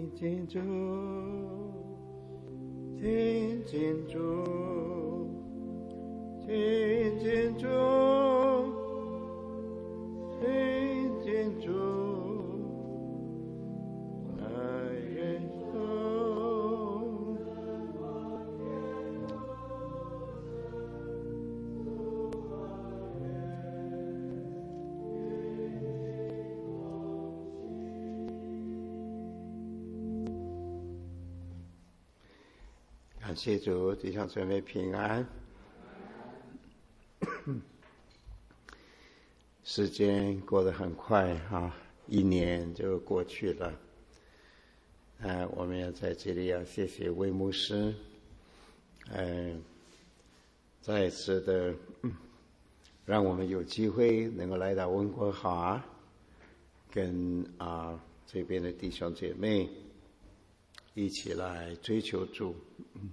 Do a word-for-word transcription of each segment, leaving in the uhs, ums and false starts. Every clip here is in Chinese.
近主，亲近主，亲近主，亲近主，爱耶稣。感谢主，弟兄姊妹平安。时间过得很快哈，一年就过去了。呃，我们要在这里要谢谢魏牧师，呃，再一次的、嗯、让我们有机会能够来到温哥华，跟啊、呃、这边的弟兄姐妹一起来追求主。嗯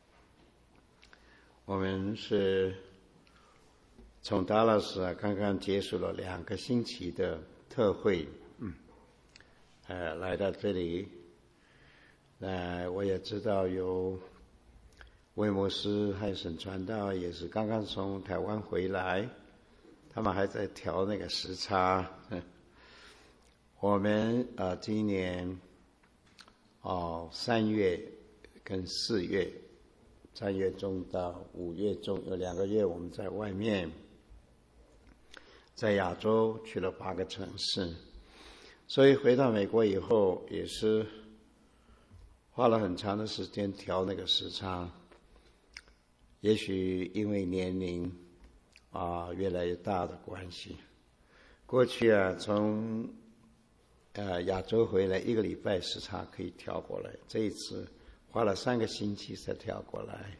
我们是从达拉斯啊，刚刚结束了两个星期的特会，嗯，呃，来到这里，呃，我也知道有魏牧师还有沈传道也是刚刚从台湾回来，他们还在调那个时差。我们啊、呃，今年哦三月跟四月。三月中到五月中有两个月，我们在外面，在亚洲去了八个城市，所以回到美国以后，也是花了很长的时间调那个时差。也许因为年龄啊越来越大的关系，过去啊从呃亚洲回来一个礼拜时差可以调过来，这一次花了三个星期才调过来，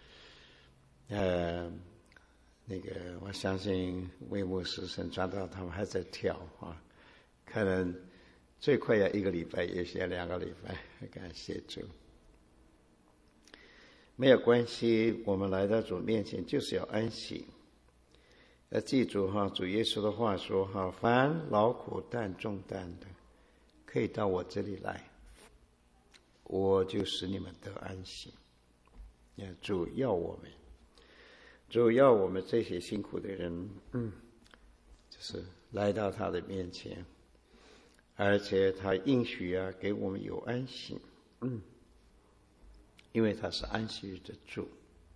呃，那个我相信魏牧师、沈传道他们还在调啊，可能最快要一个礼拜，也许要两个礼拜。感谢主，没有关系，我们来到主面前就是要安息。要记住哈，主耶稣的话说哈，凡劳苦担重担的，可以到我这里来。我就使你们得安息。主要我们，主要我们这些辛苦的人，嗯，就是来到他的面前，而且他应许啊，给我们有安息，嗯，因为他是安息日的主。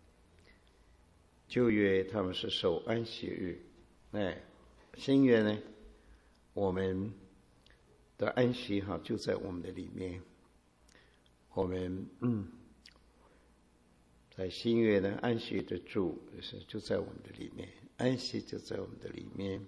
旧约他们是守安息日，哎，新约呢，我们的安息哈就在我们的里面。我们嗯，在新约呢，安息的主是就在我们的里面，安息就在我们的里面。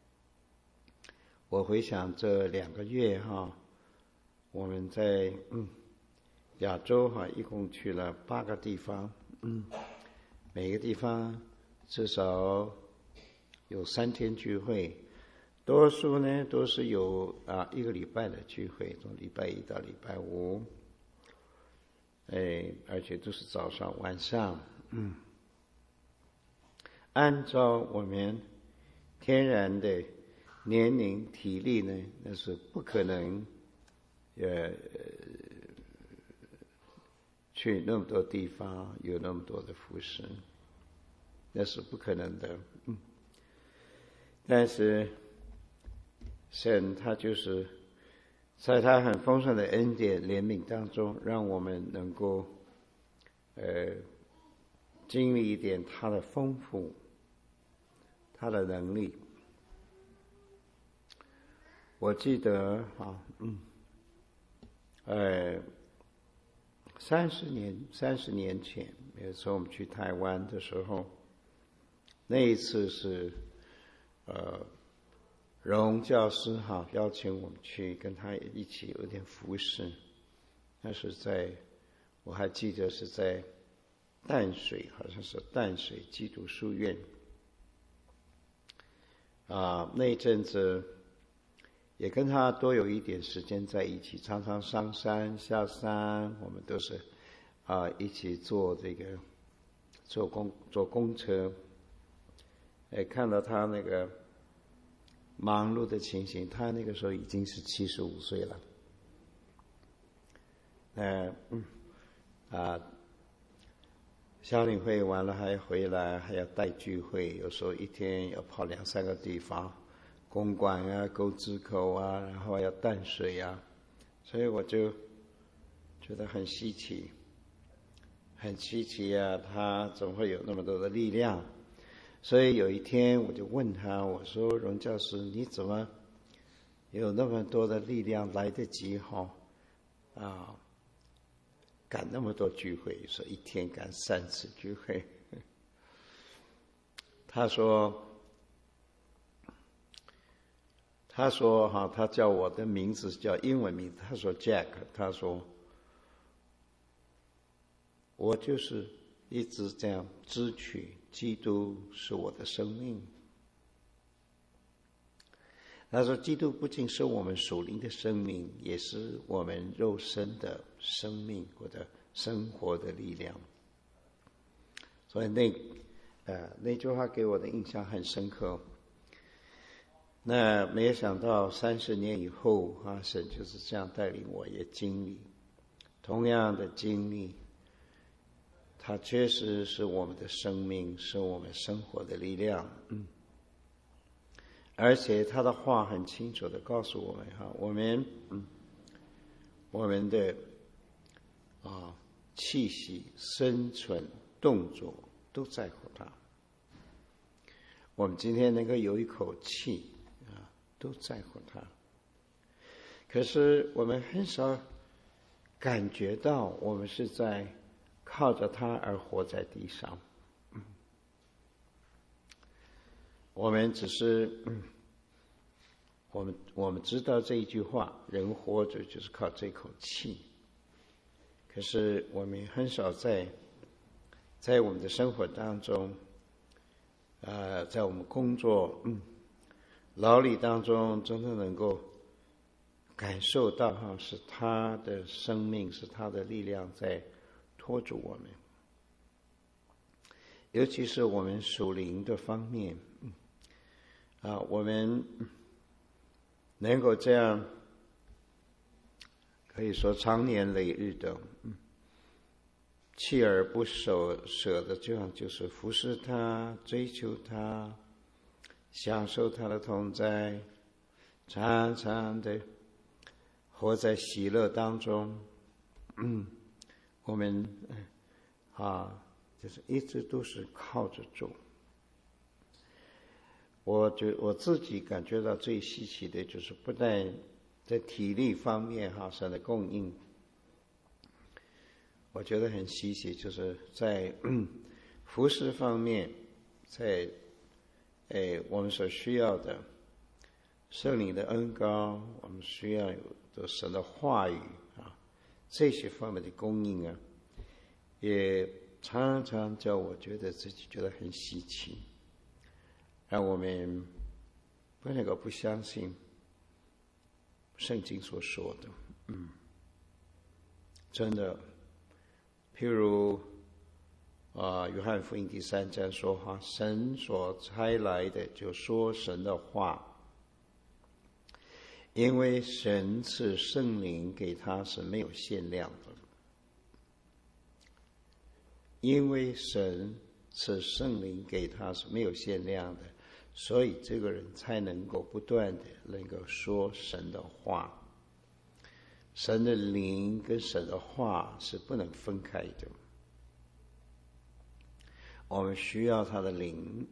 我回想这两个月哈，我们在嗯亚洲哈，一共去了八个地方，嗯，每个地方至少有三天聚会，多数呢都是有啊一个礼拜的聚会，从礼拜一到礼拜五。哎，而且都是早上晚上，嗯，按照我们天然的年龄体力呢，那是不可能呃去那么多地方有那么多的服侍，那是不可能的。嗯，但是神他就是在他很丰盛的恩典怜悯当中，让我们能够呃经历一点他的丰富，他的能力。我记得啊，嗯，呃，三十年三十年前，有时候我们去台湾的时候，那一次是呃。荣教师哈邀请我们去跟他一起有点服侍，那是在我还记得是在淡水，好像是淡水基督书院啊，那一阵子也跟他多有一点时间在一起，常常上山下山，我们都是啊一起坐这个坐公坐公车，哎，看到他那个忙碌的情形，他那个时候已经是七十五岁了。 呃嗯啊，校领会完了还回来，还要带聚会，有时候一天要跑两三个地方，公馆啊、沟子口啊，然后要淡水啊，所以我就觉得很稀奇，很稀奇啊，他怎么会有那么多的力量？所以有一天我就问他，我说：“荣教师，你怎么有那么多的力量来得及哈？啊，赶那么多聚会，说一天赶三次聚会。”他说：“他说哈，他叫我的名字叫英文名字，他说 Jack， 他说我就是一直这样支取基督是我的生命。”他说：“基督不仅是我们属灵的生命，也是我们肉身的生命或者生活的力量。”所以那呃那句话给我的印象很深刻。那没有想到三十年以后啊，神就是这样带领我也经历同样的经历。它确实是我们的生命，是我们生活的力量。嗯。而且他的话很清楚地告诉我们哈，我们嗯，我们的啊气息、生存、动作都在乎他。我们今天能够有一口气啊，都在乎他。可是我们很少感觉到我们是在靠着他而活在地上。嗯，我们只是嗯。我们我们知道这一句话，人活着就是靠这口气。可是我们很少在在我们的生活当中，呃，在我们工作、嗯、劳力当中，真的能够感受到哈，是他的生命，是他的力量在拖住我们。尤其是我们属灵的方面，嗯、啊，我们。能够这样，可以说长年累日的，嗯，锲而不舍舍的这样，就是服侍他、追求他、享受他的同在，常常的活在喜乐当中。嗯，我们啊，就是一直都是靠着主。我觉我自己感觉到最稀奇的就是，不但在体力方面哈神的供应，我觉得很稀奇，就是在服事方面，在诶我们所需要的圣灵的恩膏，我们需要有的神的话语啊，这些方面的供应啊，也常常叫我觉得自己觉得很稀奇。让我们不能够不相信圣经所说的，嗯，真的，譬如啊，约翰福音第三章说哈，神所差来的就说神的话，因为神赐圣灵给他是没有限量的，因为神赐圣灵给他是没有限量的。所以这个人才能够不断的能够说神的话。神的灵跟神的话是不能分开的。我们需要他的灵，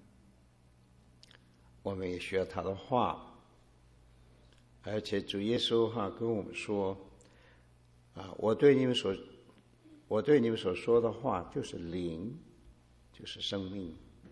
我们也需要他的话。而且主耶稣哈跟我们说啊，我对你们所我对你们所说的话就是灵，就是生命。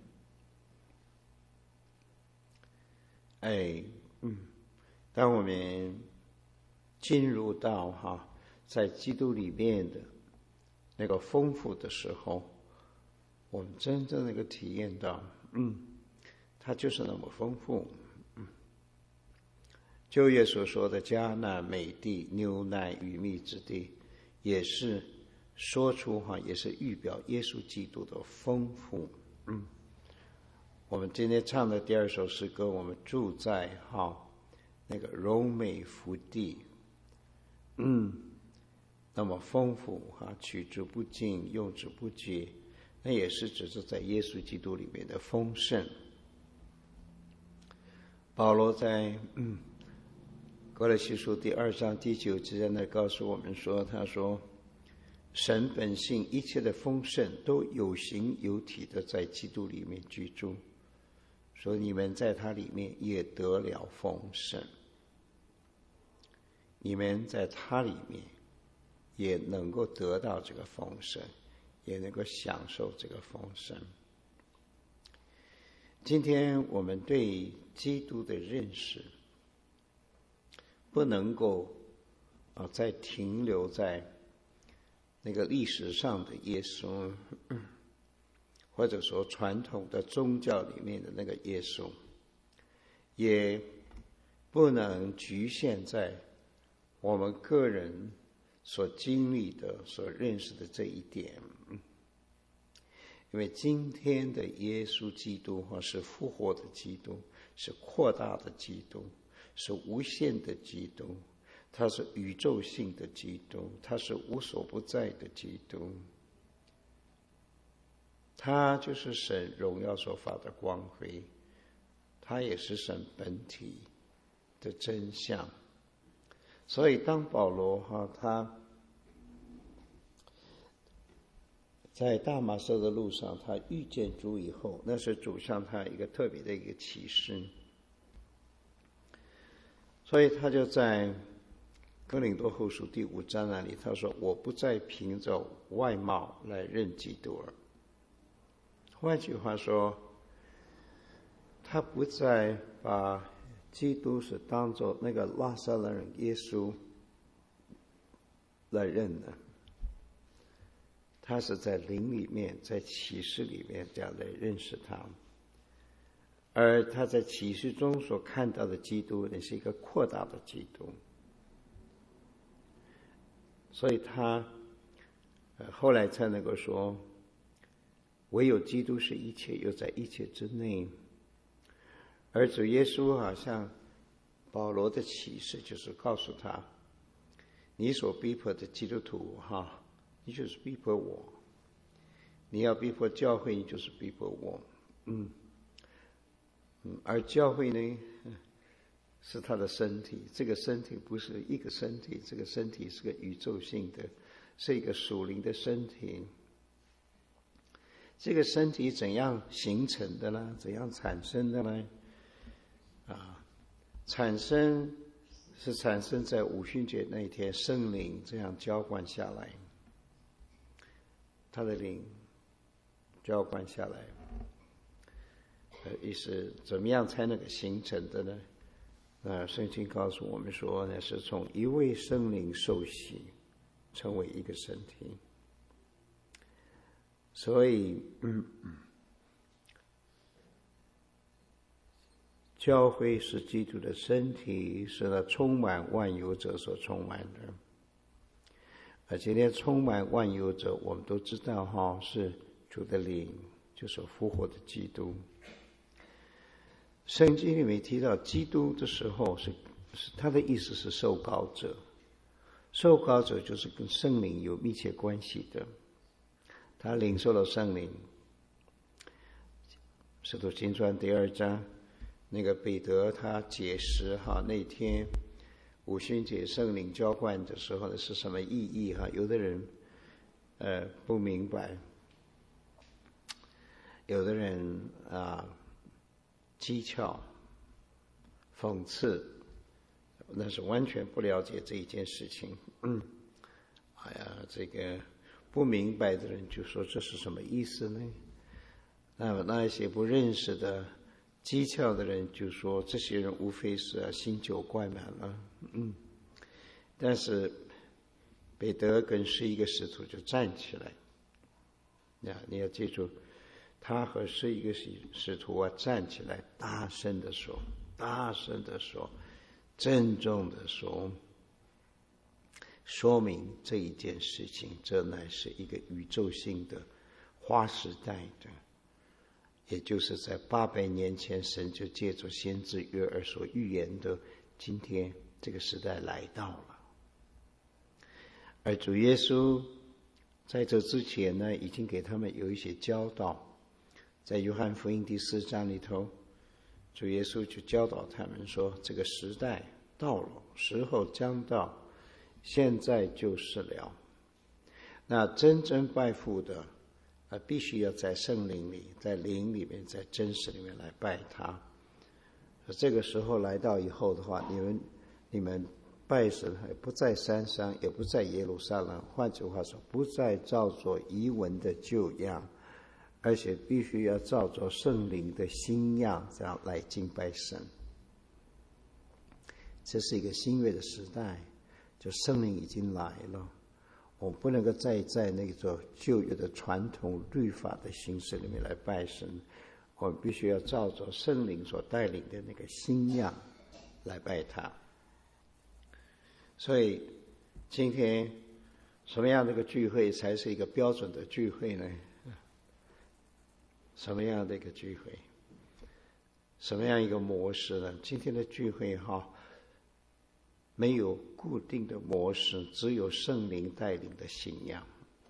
哎，嗯，当我们进入到哈，在基督里面的那个丰富的时候，我们真正能够体验到，嗯，它就是那么丰富。嗯，旧约所说的迦南美地、牛奶与蜜之地，也是说出哈，也是预表耶稣基督的丰富。嗯。我们今天唱的第二首诗歌，我们住在哈那个柔美福地，嗯， 那么丰富啊，取之不尽，用之不竭，那也是指着在耶稣基督里面的丰盛。保罗在嗯哥罗西书第二章第九节在那告诉我们说，他说神本性一切的丰盛都有形有体的在基督里面居住，所以你们在他里面也得了丰盛，你们在他里面也能够得到这个丰盛，也能够享受这个丰盛。今天我们对基督的认识不能够啊再停留在那个历史上的耶稣，或者说传统的宗教里面的那个耶稣，也不能局限在我们个人所经历的、所认识的这一点。因为今天的耶稣基督是复活的基督，是扩大的基督，是无限的基督，他是宇宙性的基督，他是无所不在的基督，他就是神荣耀所发的光辉，他也是神本体的真相。所以当保罗哈他在大马色的路上，他遇见主以后，那是主向他一个特别的一个启示，所以他就在哥林多后书第五章那里，他说我不再凭着外貌来认基督了。换句话说，他不再把基督是当作那个拉撒勒人耶稣来认的，他是在灵里面，在启示里面这样来认识他，而他在启示中所看到的基督也是一个扩大的基督，所以他呃后来才能够说，唯有基督是一切，又在一切之内。而主耶稣好像保罗的启示就是告诉他，你所逼迫的基督徒哈，你就是逼迫我，你要逼迫教会，你就是逼迫我。嗯嗯，而教会呢是他的身体，这个身体不是一个身体，这个身体是个宇宙性的，是一个属灵的身体。这个身体怎样形成的呢？怎样产生的呢？啊，产生是产生在五旬节那一天，圣灵这样浇灌下来，他的灵浇灌下来，呃，意思怎么样才能够形成的呢？呃，圣经告诉我们说呢，是从一位圣灵受洗，成为一个身体。所以，嗯，教会是基督的身体，是那充满万有者所充满的。而今天充满万有者，我们都知道哈，是主的灵，就是复活的基督。圣经里面提到基督的时候是，是他的意思是受膏者，受膏者就是跟圣灵有密切关系的。他领受了圣灵，使徒行传第二章，那个彼得他解释哈，那天五旬节圣灵浇灌的时候呢是什么意义哈？有的人呃不明白，有的人啊讥诮、讽刺，那是完全不了解这一件事情。嗯，哎呀，这个。不明白的人就说这是什么意思呢？那么那些不认识的讥诮的人就说这些人无非是啊新酒灌满了。嗯，但是彼得跟十一个使徒就站起来，呀，你要记住，他和十一个使使徒啊站起来，大声的说，大声的说，郑重的说。说明这一件事情，这乃是一个宇宙性的划时代的，也就是在八百年前神就借着先知约珥所预言的，今天这个时代来到了。 而主耶稣在这之前呢，已经给他们有一些教导。在约翰福音第四章里头，主耶稣就教导他们说，这个时代到了，时候将到，现在就是了。那真正拜父的呃，必须要在圣灵里，在灵里面，在真实里面来拜他。这个时候来到以后的话，你们你们拜神不在山上，也不在耶路撒冷，换句话说，不再照着遗文的旧样，而且必须要照着圣灵的新样，这样来敬拜神。这是一个新约的时代，就圣灵已经来了，我们不能够再在那个旧约的传统律法的形式里面来拜神，我们必须要照着圣灵所带领的那个新样来拜他。所以今天什么样的一个聚会才是一个标准的聚会呢？什么样的一个聚会？什么样一个模式呢？今天的聚会哈，没有固定的模式，只有圣灵带领的信仰。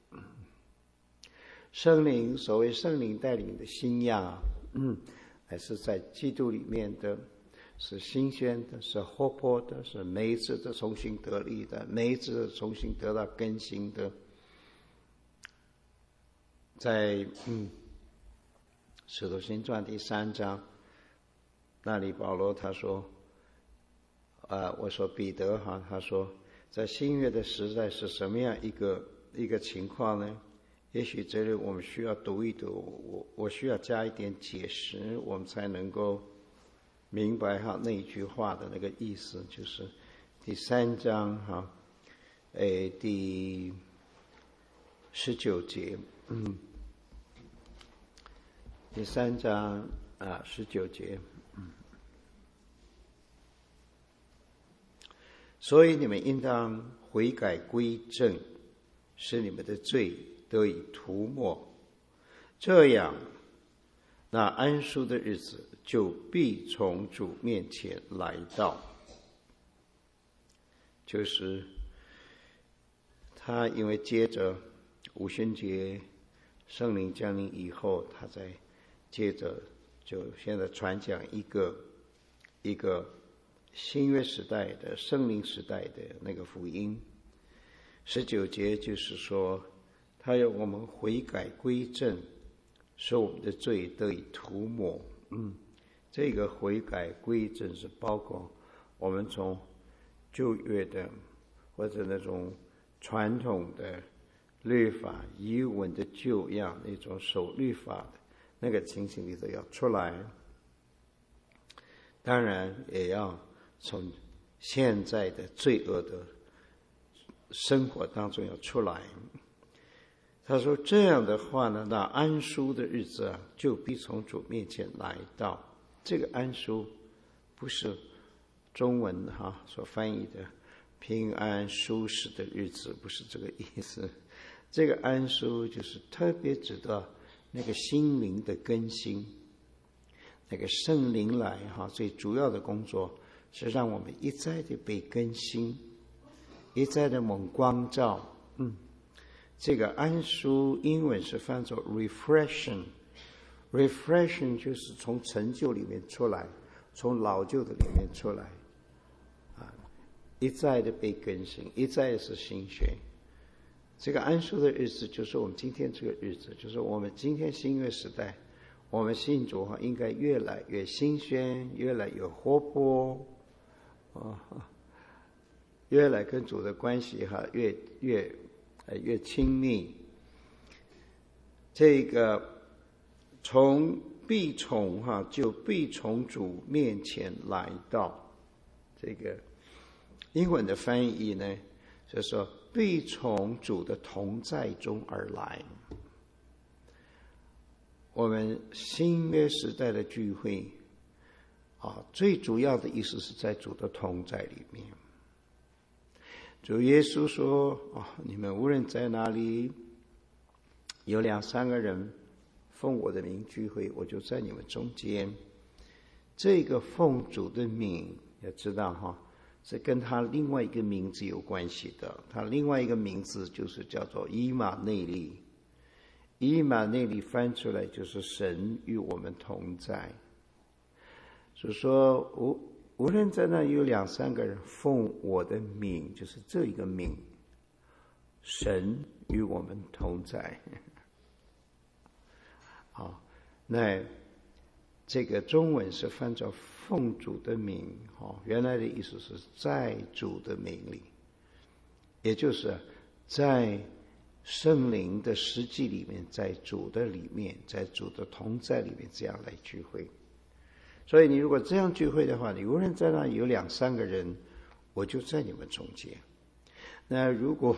圣灵，所谓圣灵带领的信仰，嗯，还是在基督里面的，是新鲜的，是活泼的，是每一次的重新得力的，每一次的重新得到更新的。在嗯，使徒行传第三章那里，保罗他说，啊，我说彼得哈，他说，在新约的时代是什么样一个一个情况呢？也许这里我们需要读一读，我我需要加一点解释，我们才能够明白哈那一句话的那个意思，就是第三章哈，诶，第十九节，嗯，第三章啊十九节，嗯，所以你们应当悔改归正，使你们的罪得以涂抹，这样那安舒的日子就必从主面前来到。就是他因为接着五旬节圣灵降临以后，他再接着就现在传讲一个一个新约时代的圣灵时代的那个福音。十九节就是说，他要我们悔改归正，使我们的罪得以涂抹。嗯，这个悔改归正是包括我们从旧约的或者那种传统的律法遗文的旧样，那种守律法的那个情形里头要出来，当然也要从现在的罪恶的生活当中要出来。他说这样的话呢，那安舒的日子啊，就必从主面前来到。这个安舒不是中文哈所翻译的平安舒适的日子，不是这个意思。这个安舒就是特别指的那个心灵的更新，那个圣灵来哈，最主要的工作是让我们一再的被更新，一再的蒙光照。嗯，这个安舒英文是翻作 refreshing， refreshing 就是从陈旧里面出来，从老旧的里面出来，啊，一再的被更新，一再是新鲜。这个安舒的日子就是我们今天这个日子，就是我们今天新约时代，我们信主哈应该越来越新鲜，越来越活泼，啊，越来跟主的关系哈越越越亲密。这个从必从哈就必从主面前来到，这个英文的翻译呢，就是说必从主的同在中而来。我们新约时代的聚会啊，最主要的意思是在主的同在里面。主耶稣说啊，你们无论在哪里有两三个人奉我的名聚会，我就在你们中间。这个奉主的名要知道哈， 是跟他另外一个名字有关系的。他另外一个名字就是叫做以马内利。以马内利翻出来就是神与我们同在。所以说无无论在那有两三个人奉我的名，就是这一个名，神与我们同在。好，那这个中文是翻作奉主的名，哦，原来的意思是在主的名里，也就是在圣灵的实际里面，在主的里面，在主的同在里面，这样来聚会。所以你如果这样聚会的话，你无论在那有两三个人，我就在你们中间。那如果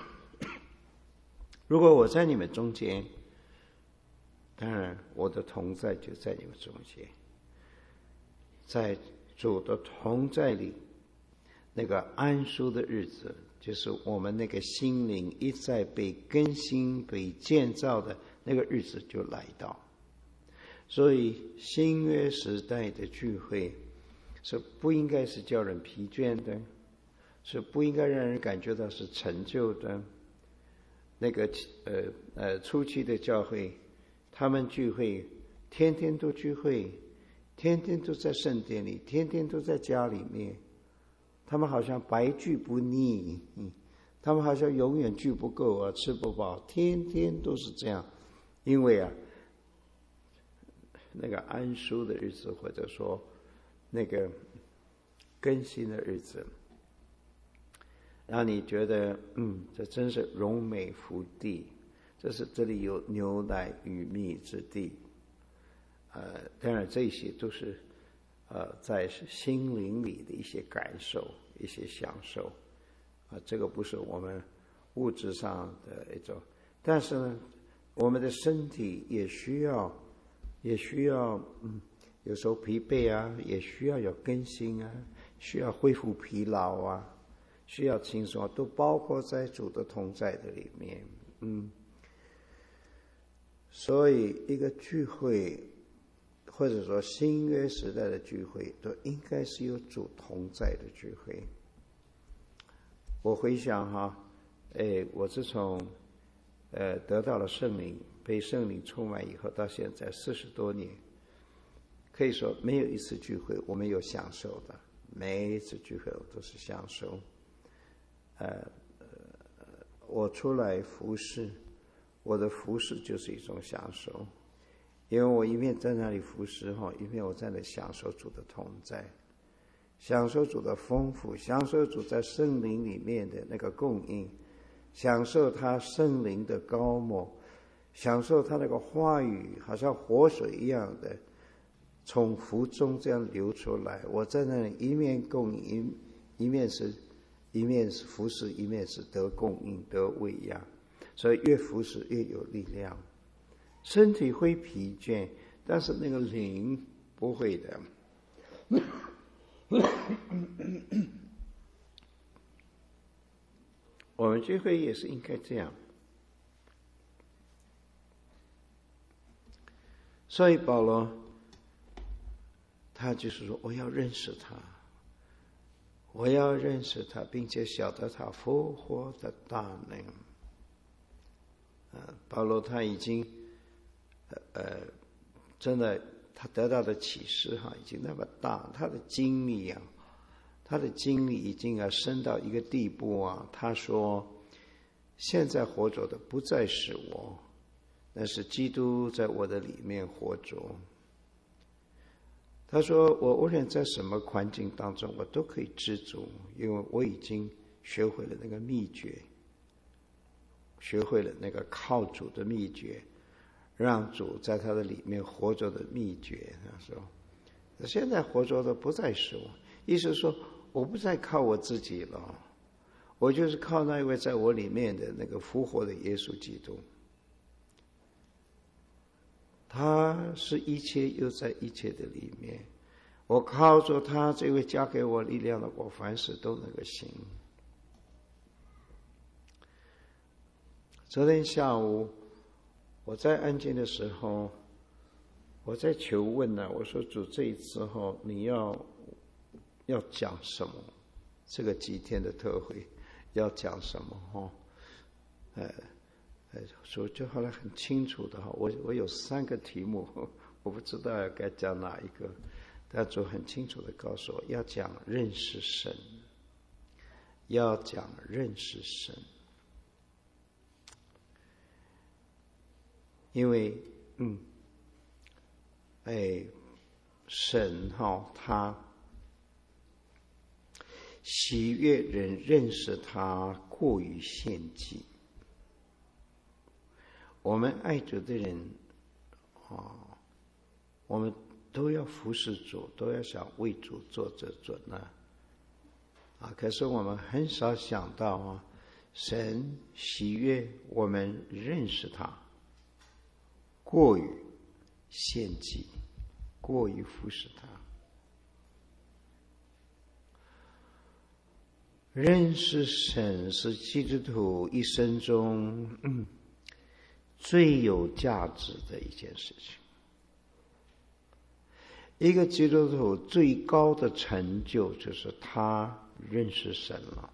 如果我在你们中间，当然我的同在就在你们中间。在主的同在里，那个安舒的日子，就是我们那个心灵一再被更新、被建造的那个日子就来到。所以新约时代的聚会是不应该是叫人疲倦的，是不应该让人感觉到是成就的。那个呃呃初期的教会，他们聚会天天都聚会，天天都在圣殿里，天天都在家里面，他们好像白聚不腻，嗯，他们好像永远聚不够啊，吃不饱，天天都是这样。因为啊那个安舒的日子，或者说那个更新的日子，让你觉得嗯，这真是荣美福地，这是这里有牛奶与蜜之地。呃，当然这些都是呃在心灵里的一些感受、一些享受啊、呃，这个不是我们物质上的一种，但是呢，我们的身体也需要。也需要嗯，有时候疲惫啊，也需要有更新啊，需要恢复疲劳啊，需要轻松啊，都包括在主的同在的里面。嗯，所以一个聚会，或者说新约时代的聚会，都应该是有主同在的聚会。我回想哈，哎，我自从呃得到了圣灵，被圣灵充满以后，到现在四十多年，可以说没有一次聚会我没有享受的，每一次聚会我都是享受。呃，我出来服侍，我的服侍就是一种享受，因为我一面在那里服侍哈，一面我在那享受主的同在，享受主的丰富，享受主在圣灵里面的那个供应，享受他圣灵的高莫。享受他那个话语好像活水一样的从腹中这样流出来，我在那里一面供应，一面是一面是服侍，一面是得供应得喂养，所以越服侍越有力量。身体会疲倦，但是那个灵不会的。我们聚会也是应该这样。所以保罗他就是说，我要认识他，我要认识他，并且晓得他复活的大能。呃，保罗他已经呃真的他得到的启示哈，已经那么大，他的经历啊，他的经历已经啊深到一个地步啊。他说，现在活着的不再是我，但是基督在我的里面活着。他说，我无论在什么环境当中，我都可以知足，因为我已经学会了那个秘诀，学会了那个靠主的秘诀，让主在他的里面活着的秘诀。他说，现在活着的不再是我，意思说我不再靠我自己了，我就是靠那一位在我里面的那个复活的耶稣基督。他是一切又在一切的里面，我靠着他这位加给我力量的，我凡事都能够行。昨天下午我在安静的时候，我在求问呢、啊，我说主，这一次后你要要讲什么？ 这个几天的特会要讲什么哈？呃呃，所以就后来很清楚的哈，我我有三个题目，我不知道该讲哪一个，但主很清楚的告诉我要讲认识神，要讲认识神，因为嗯，哎，神哈他喜悦人认识他过于献祭。我们爱主的人啊，我们都要服侍主，都要想为主做这做那啊。可是我们很少想到啊，神喜悦我们认识他，过于献祭，过于服侍他。认识神是基督徒一生中嗯最有价值的一件事情。一个基督徒最高的成就就是他认识神了。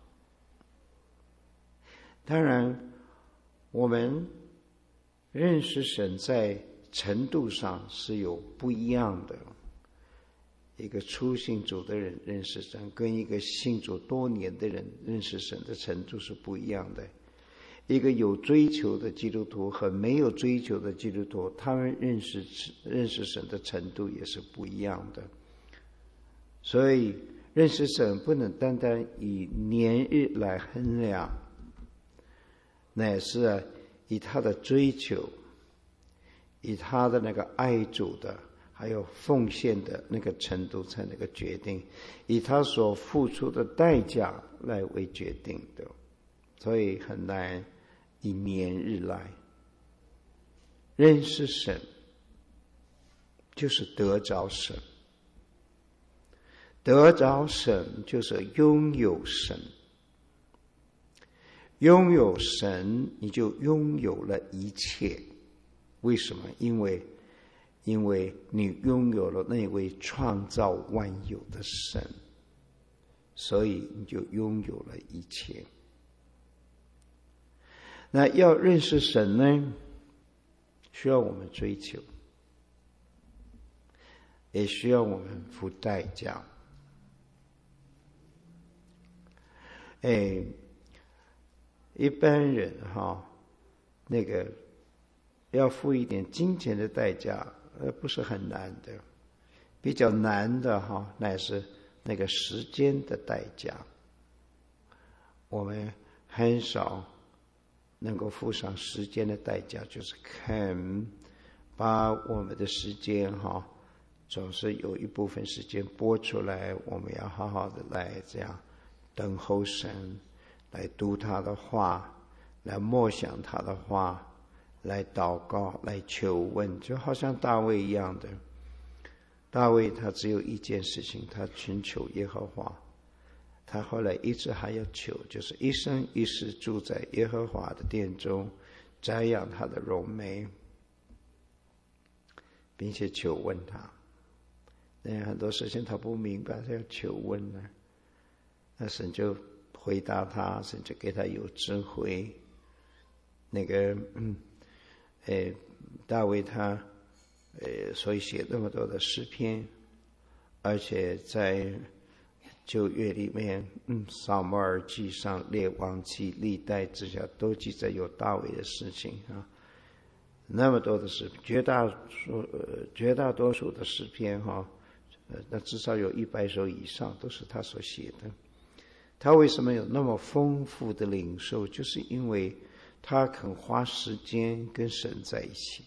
当然，我们认识神在程度上是有不一样的。一个初信主的人认识神，跟一个信主多年的人认识神的程度是不一样的。一个有追求的基督徒和没有追求的基督徒，他们认识认识神的程度也是不一样的。所以认识神不能单单以年日来衡量，乃是啊以他的追求，以他的那个爱主的还有奉献的那个程度才能够决定，以他所付出的代价来为决定的。所以很难以年日来认识神，就是得着神，得着神就是拥有神，拥有神你就拥有了一切。为什么？因为因为你拥有了那位创造万有的神，所以你就拥有了一切。那要认识神呢，需要我们追求，也需要我们付代价。哎，一般人哈，那个要付一点金钱的代价，呃，不是很难的。比较难的哈，乃是那个时间的代价。我们很少能够付上时间的代价，就是肯把我们的时间哈，总是有一部分时间拨出来，我们要好好的来这样等候神，来读他的话，来默想他的话，来祷告，来求问，就好像大卫一样的。大卫他只有一件事情，他寻求耶和华。他后来一直还要求，就是一生一世住在耶和华的殿中，瞻仰他的荣美，并且求问他。那很多事情他不明白，他要求问呢，那神就回答他，神就给他有智慧。那个嗯，呃，大卫他呃，所以写那么多的诗篇，而且在旧约里面，嗯，撒母耳记上、列王记、历代之下都记载有大卫的事情啊。那么多的诗，绝大数呃绝大多数的诗篇哈，呃，那至少有一百首以上都是他所写的。他为什么有那么丰富的领受？就是因为他肯花时间跟神在一起，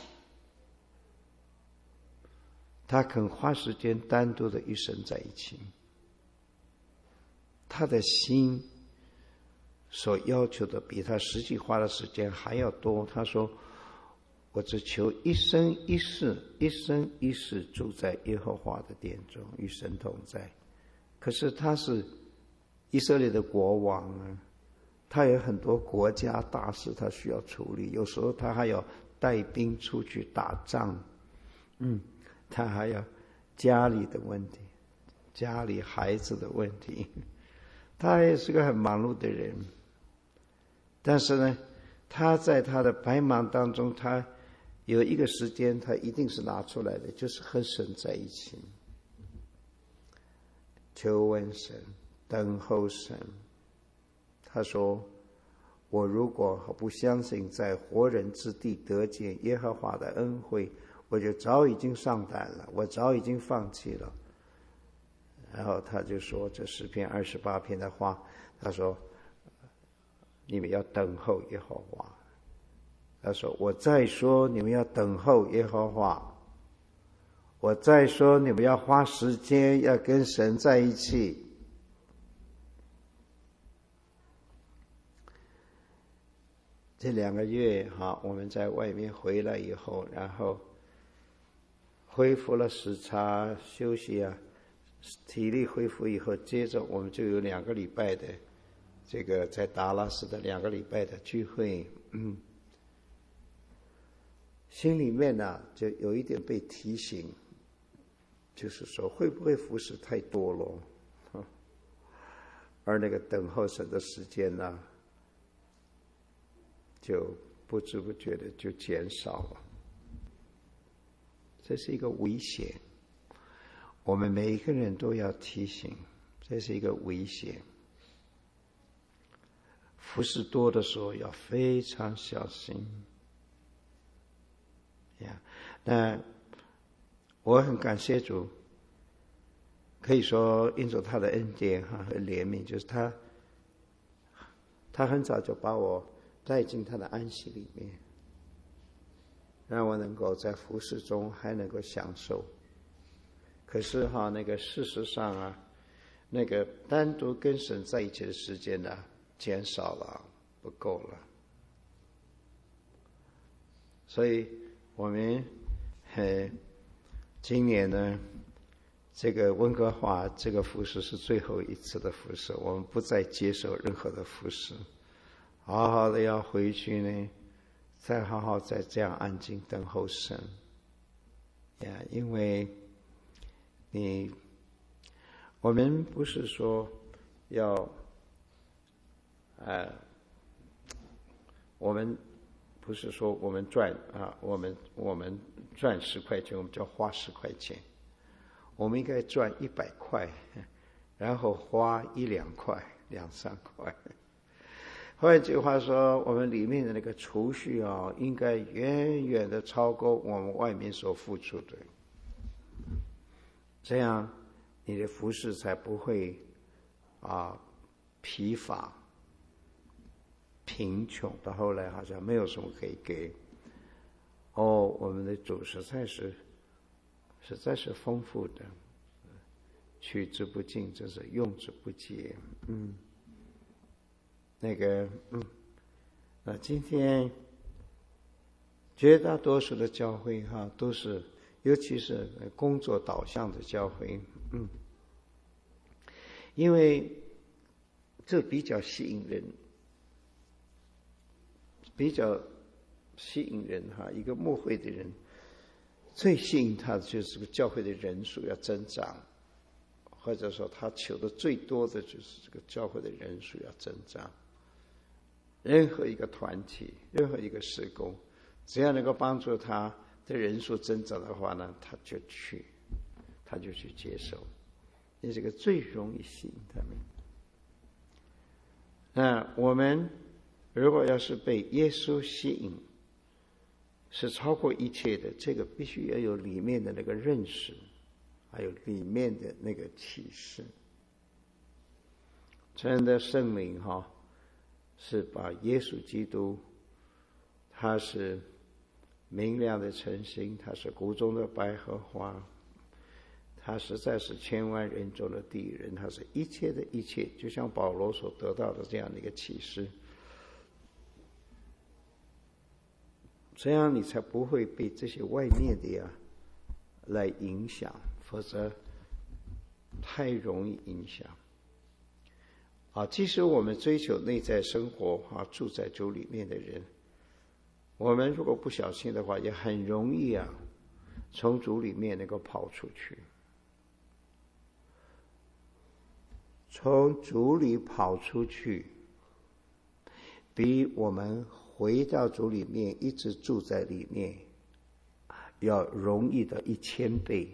他肯花时间单独的与神在一起。他的心所要求的比他实际花的时间还要多。他说，我只求一生一世一生一世住在耶和华的殿中，与神同在。可是他是以色列的国王啊，他有很多国家大事他需要处理，有时候他还要带兵出去打仗，嗯，他还要家里的问题，家里孩子的问题， 他也是个很忙碌的人，但是呢，他在他的百忙当中，他有一个时间，他一定是拿出来的，就是和神在一起，求问神，等候神。他说：“我如果不相信在活人之地得见耶和华的恩惠，我就早已经上胆了，我早已经放弃了。”然后他就说这诗篇二十八篇的话，他说：“你们要等候耶和华。”他说：“我再说你们要等候耶和华，我再说你们要花时间要跟神在一起。”这两个月哈，我们在外面回来以后，然后恢复了时差休息啊，体力恢复以后，接着我们就有两个礼拜的这个在达拉斯的两个礼拜的聚会，嗯，心里面呢、啊、就有一点被提醒，就是说会不会服侍太多了，而那个等候神的时间呢、啊，就不知不觉的就减少了。这是一个危险，我们每一个人都要提醒，这是一个危险。服事多的时候要非常小心呀。那我很感谢主，可以说因着他的恩典哈和怜悯，就是他他很早就把我带进他的安息里面，让我能够在服事中还能够享受。可是哈，那个事实上啊，那个单独跟神在一起的时间呢、啊，减少了，不够了。所以我们呃，今年呢，这个温哥华这个服事是最后一次的服事，我们不再接受任何的服事，好好的要回去呢，再好好再这样安静等候神呀，因为你我们不是说要呃我们不是说我们赚啊我们我们赚十块钱我们就要花十块钱，我们应该赚一百块，然后花一两块两三块。换句话说，我们里面的那个储蓄啊，应该远远的超过我们外面所付出的，这样你的服事才不会啊疲乏、贫穷，到后来好像没有什么可以给。哦，我们的主实在是实在是丰富的，取之不尽，这是用之不竭。嗯。那个，嗯，那今天绝大多数的教会哈，都是，尤其是工作导向的教会，嗯，因为这比较吸引人，比较吸引人哈。一个牧会的人，最吸引他的就是这个教会的人数要增长，或者说他求的最多的就是这个教会的人数要增长。任何一个团体，任何一个事工，只要能够帮助他的人数增长的话呢，他就去，他就去接受，这是个最容易吸引他们。那我们如果要是被耶稣吸引，是超过一切的，这个必须要有里面的那个认识，还有里面的那个启示。真的圣灵哈。是把耶稣基督，他是明亮的晨星，他是谷中的百合花，他实在是千万人中的第一人，他是一切的一切，就像保罗所得到的这样的一个启示，这样你才不会被这些外面的呀来影响，否则太容易影响。啊，即使我们追求内在生活啊，住在主里面的人，我们如果不小心的话，也很容易啊，从主里面能够跑出去。 从主里跑出去，比我们回到主里面一直住在里面要容易的一千倍。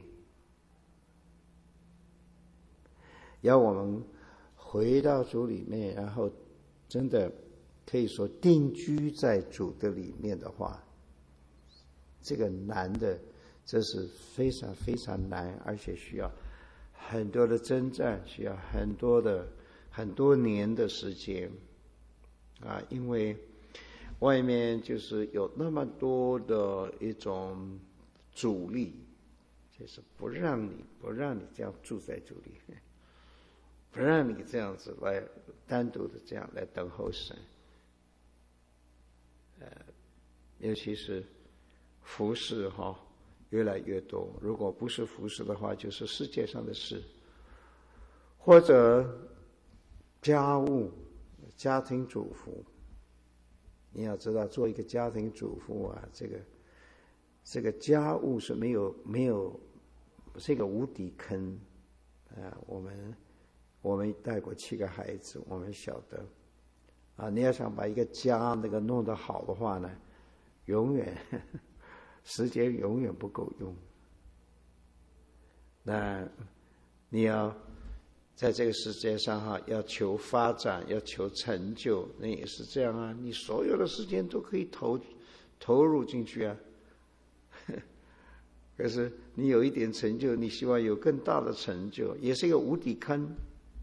要我们回到主里面，然后真的可以说定居在主的里面的话，这个难的，这是非常非常难，而且需要很多的征战，需要很多的很多年的时间啊，因为外面就是有那么多的一种阻力，就是不让你不让你这样住在主里面，不让你这样子来单独的这样来等候神。呃，尤其是服事哈，越来越多。如果不是服事的话，就是世界上的事，或者家务、家庭主妇。你要知道，做一个家庭主妇啊，这个这个家务是没有没有是一个无底坑啊。我们我们带过七个孩子，我们晓得啊。你要想把一个家那个弄得好的话呢，永远呵呵时间永远不够用。那你要在这个世界上哈，要求发展，要求成就，那也是这样啊。你所有的时间都可以投投入进去啊。可是你有一点成就，你希望有更大的成就，也是一个无底坑。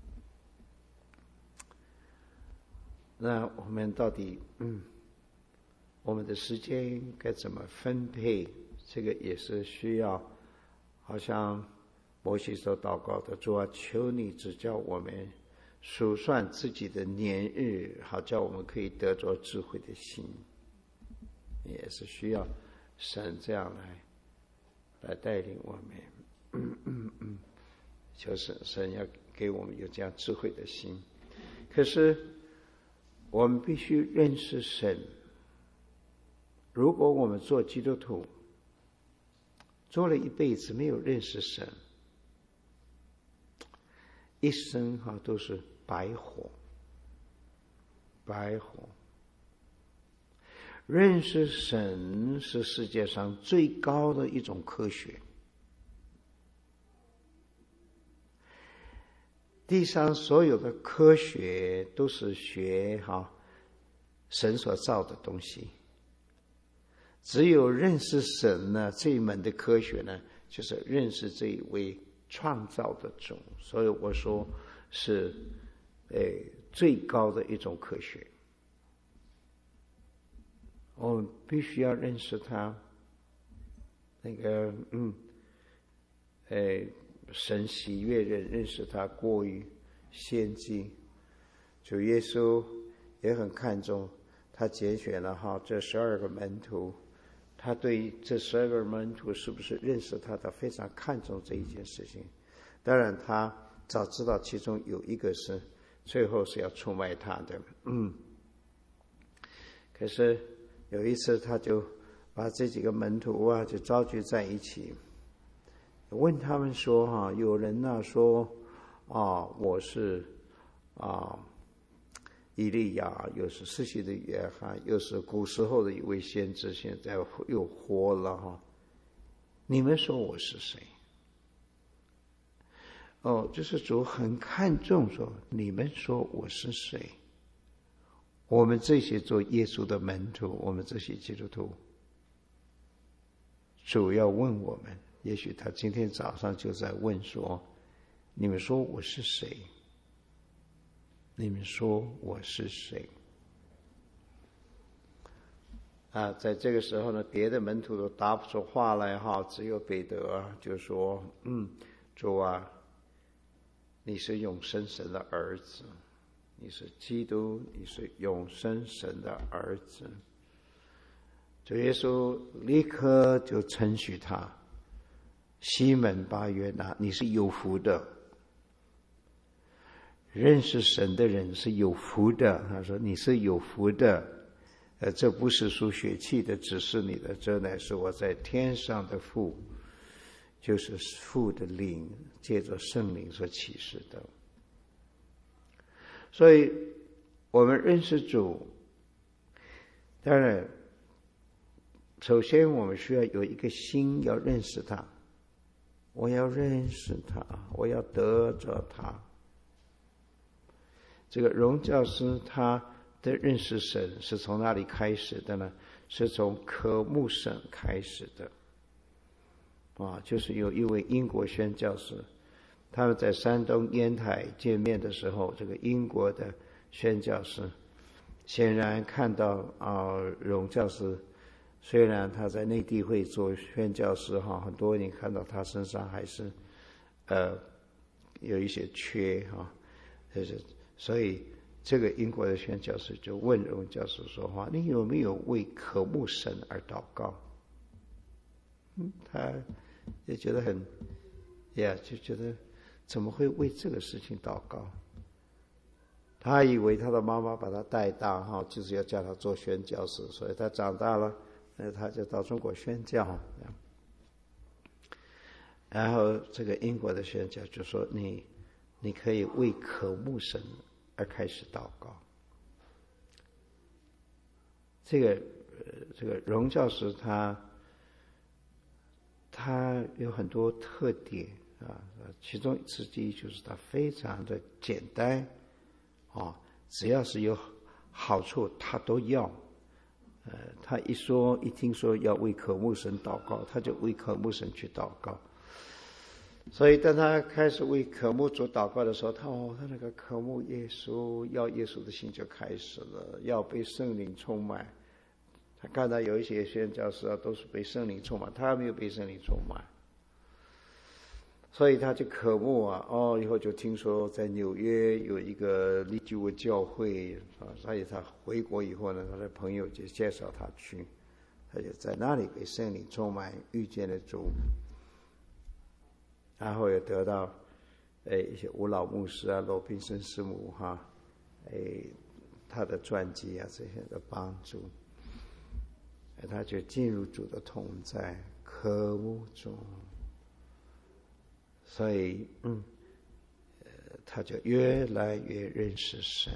那我们到底嗯，我们的时间该怎么分配？这个也是需要，好像摩西所祷告的，主啊，求你指教我们数算自己的年日，好叫我们可以得着智慧的心。也是需要神这样来来带领我们。嗯嗯嗯，就是神要给我们有这样智慧的心。可是我们必须认识神。如果我们做基督徒，做了一辈子没有认识神，一生哈都是白活，白活。认识神是世界上最高的一种科学。地上所有的科学都是学哈神所造的东西，只有认识神呢，这一门的科学呢，就是认识这一位创造的主。所以我说是诶最高的一种科学。我们必须要认识他，那个嗯，诶，神喜悦人认识他过于献祭。主耶稣也很看重，他拣选了哈这十二个门徒，他对这十二个门徒是不是认识他，他非常看重这一件事情。当然，他早知道其中有一个是最后是要出卖他的，嗯，可是。有一次，他就把这几个门徒啊，就召集在一起，问他们说：“哈，有人呐、啊、说，啊，我是啊，以利亚，又是世袭的约翰，又是古时候的一位先知，现在又活了哈。你们说我是谁？”哦，就是主很看重说，你们说我是谁？我们这些做耶稣的门徒，我们这些基督徒，主要问我们，也许他今天早上就在问说：你们说我是谁？你们说我是谁？啊，在这个时候呢，别的门徒都答不出话来哈，只有彼得就说：嗯，主啊，你是永生神的儿子。你是基督，你是永生神的儿子。主耶稣立刻就称许他，西门巴约拿，你是有福的。认识神的人是有福的。他说你是有福的，呃，这不是属血气的，只是你的，这乃是我在天上的父，就是父的灵，借着圣灵所启示的。 所以我们认识主，当然首先我们需要有一个心，要认识他，我要认识他，我要得着他。这个荣教师他的认识神是从哪里开始的呢？是从渴慕神开始的啊，就是有一位英国宣教师，他们在山东烟台见面的时候，这个英国的宣教师显然看到啊，荣教师虽然他在内地会做宣教师哈，很多人看到他身上还是呃有一些缺哈，就是所以这个英国的宣教师就问荣教师说话：“你有没有为渴慕神而祷告？”嗯，他也觉得很呀，就觉得怎么会为这个事情祷告？他以为他的妈妈把他带大哈，就是要叫他做宣教师，所以他长大了，那他就到中国宣教。然后这个英国的宣教就说：“你，你可以为渴慕神而开始祷告。”这个这个荣教师他他有很多特点啊，其中之一就是他非常的简单啊，只要是有好处他都要。呃，他一说一听说要为渴慕神祷告，他就为渴慕神去祷告。所以当他开始为渴慕主祷告的时候，他哦，他那个渴慕耶稣、要耶稣的心就开始了，要被圣灵充满。他看到有一些宣教士啊，都是被圣灵充满，他没有被圣灵充满，所以他就渴慕啊，哦，以后就听说在纽约有一个利基乌教会啊，所以他回国以后呢，他的朋友就介绍他去，他就在那里被圣灵充满，遇见了主。然后也得到，诶一些吴老牧师啊、罗宾森师母哈，诶他的传记啊这些的帮助，他就进入主的同在，渴慕主，所以嗯，呃他就越来越认识神，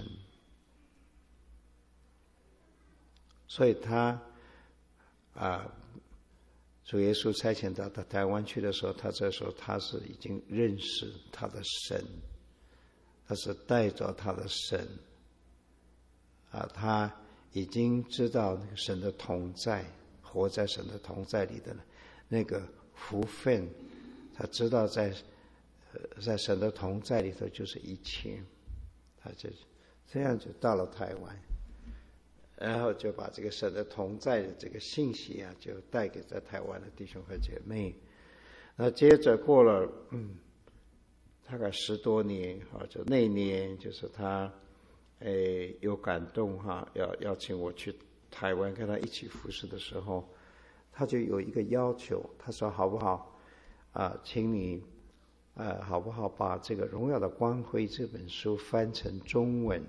所以他啊。主耶稣差遣到他台湾去的时候，他这时候他是已经认识他的神，他是带着他的神啊，他已经知道那个神的同在，活在神的同在里的那个福分，他知道在呃在神的同在里头就是一切，他就这样就到了台湾。然后就把这个神的同在的这个信息啊，就带给在台湾的弟兄和姐妹。那接着过了嗯，大概十多年啊，就那年就是他，诶有感动哈，要邀请我去台湾跟他一起服侍的时候，他就有一个要求，他说好不好啊，请你呃好不好把这个《荣耀的光辉》这本书翻成中文。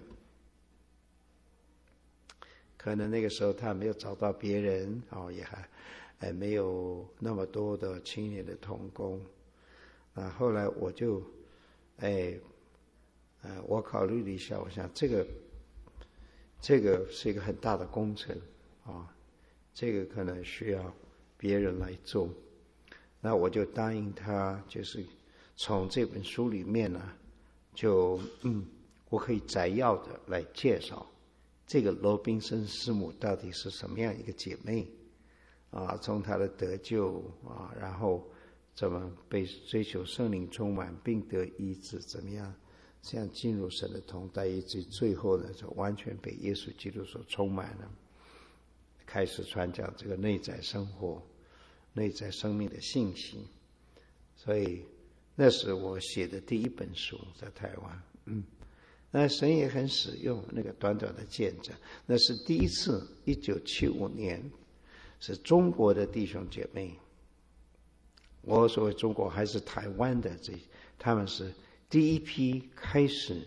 可能那个时候他没有找到别人哦，也还，哎，没有那么多的青年的同工。啊，后来我就，哎，呃，我考虑了一下，我想这个，这个是一个很大的工程啊，这个可能需要别人来做。那我就答应他，就是从这本书里面呢，就嗯，我可以摘要的来介绍。这个罗宾森师母到底是什么样一个姐妹啊？从她的得救啊，然后怎么被追求圣灵充满，并得医治，怎么样这样进入神的同在，以及最后呢，就完全被耶稣基督所充满了，开始传讲这个内在生活、内在生命的信息。所以那是我写的第一本书，在台湾，嗯。那神也很使用那个短短的见证，那是第一次，一九七五年，是中国的弟兄姐妹。我所谓中国还是台湾的这，他们是第一批开始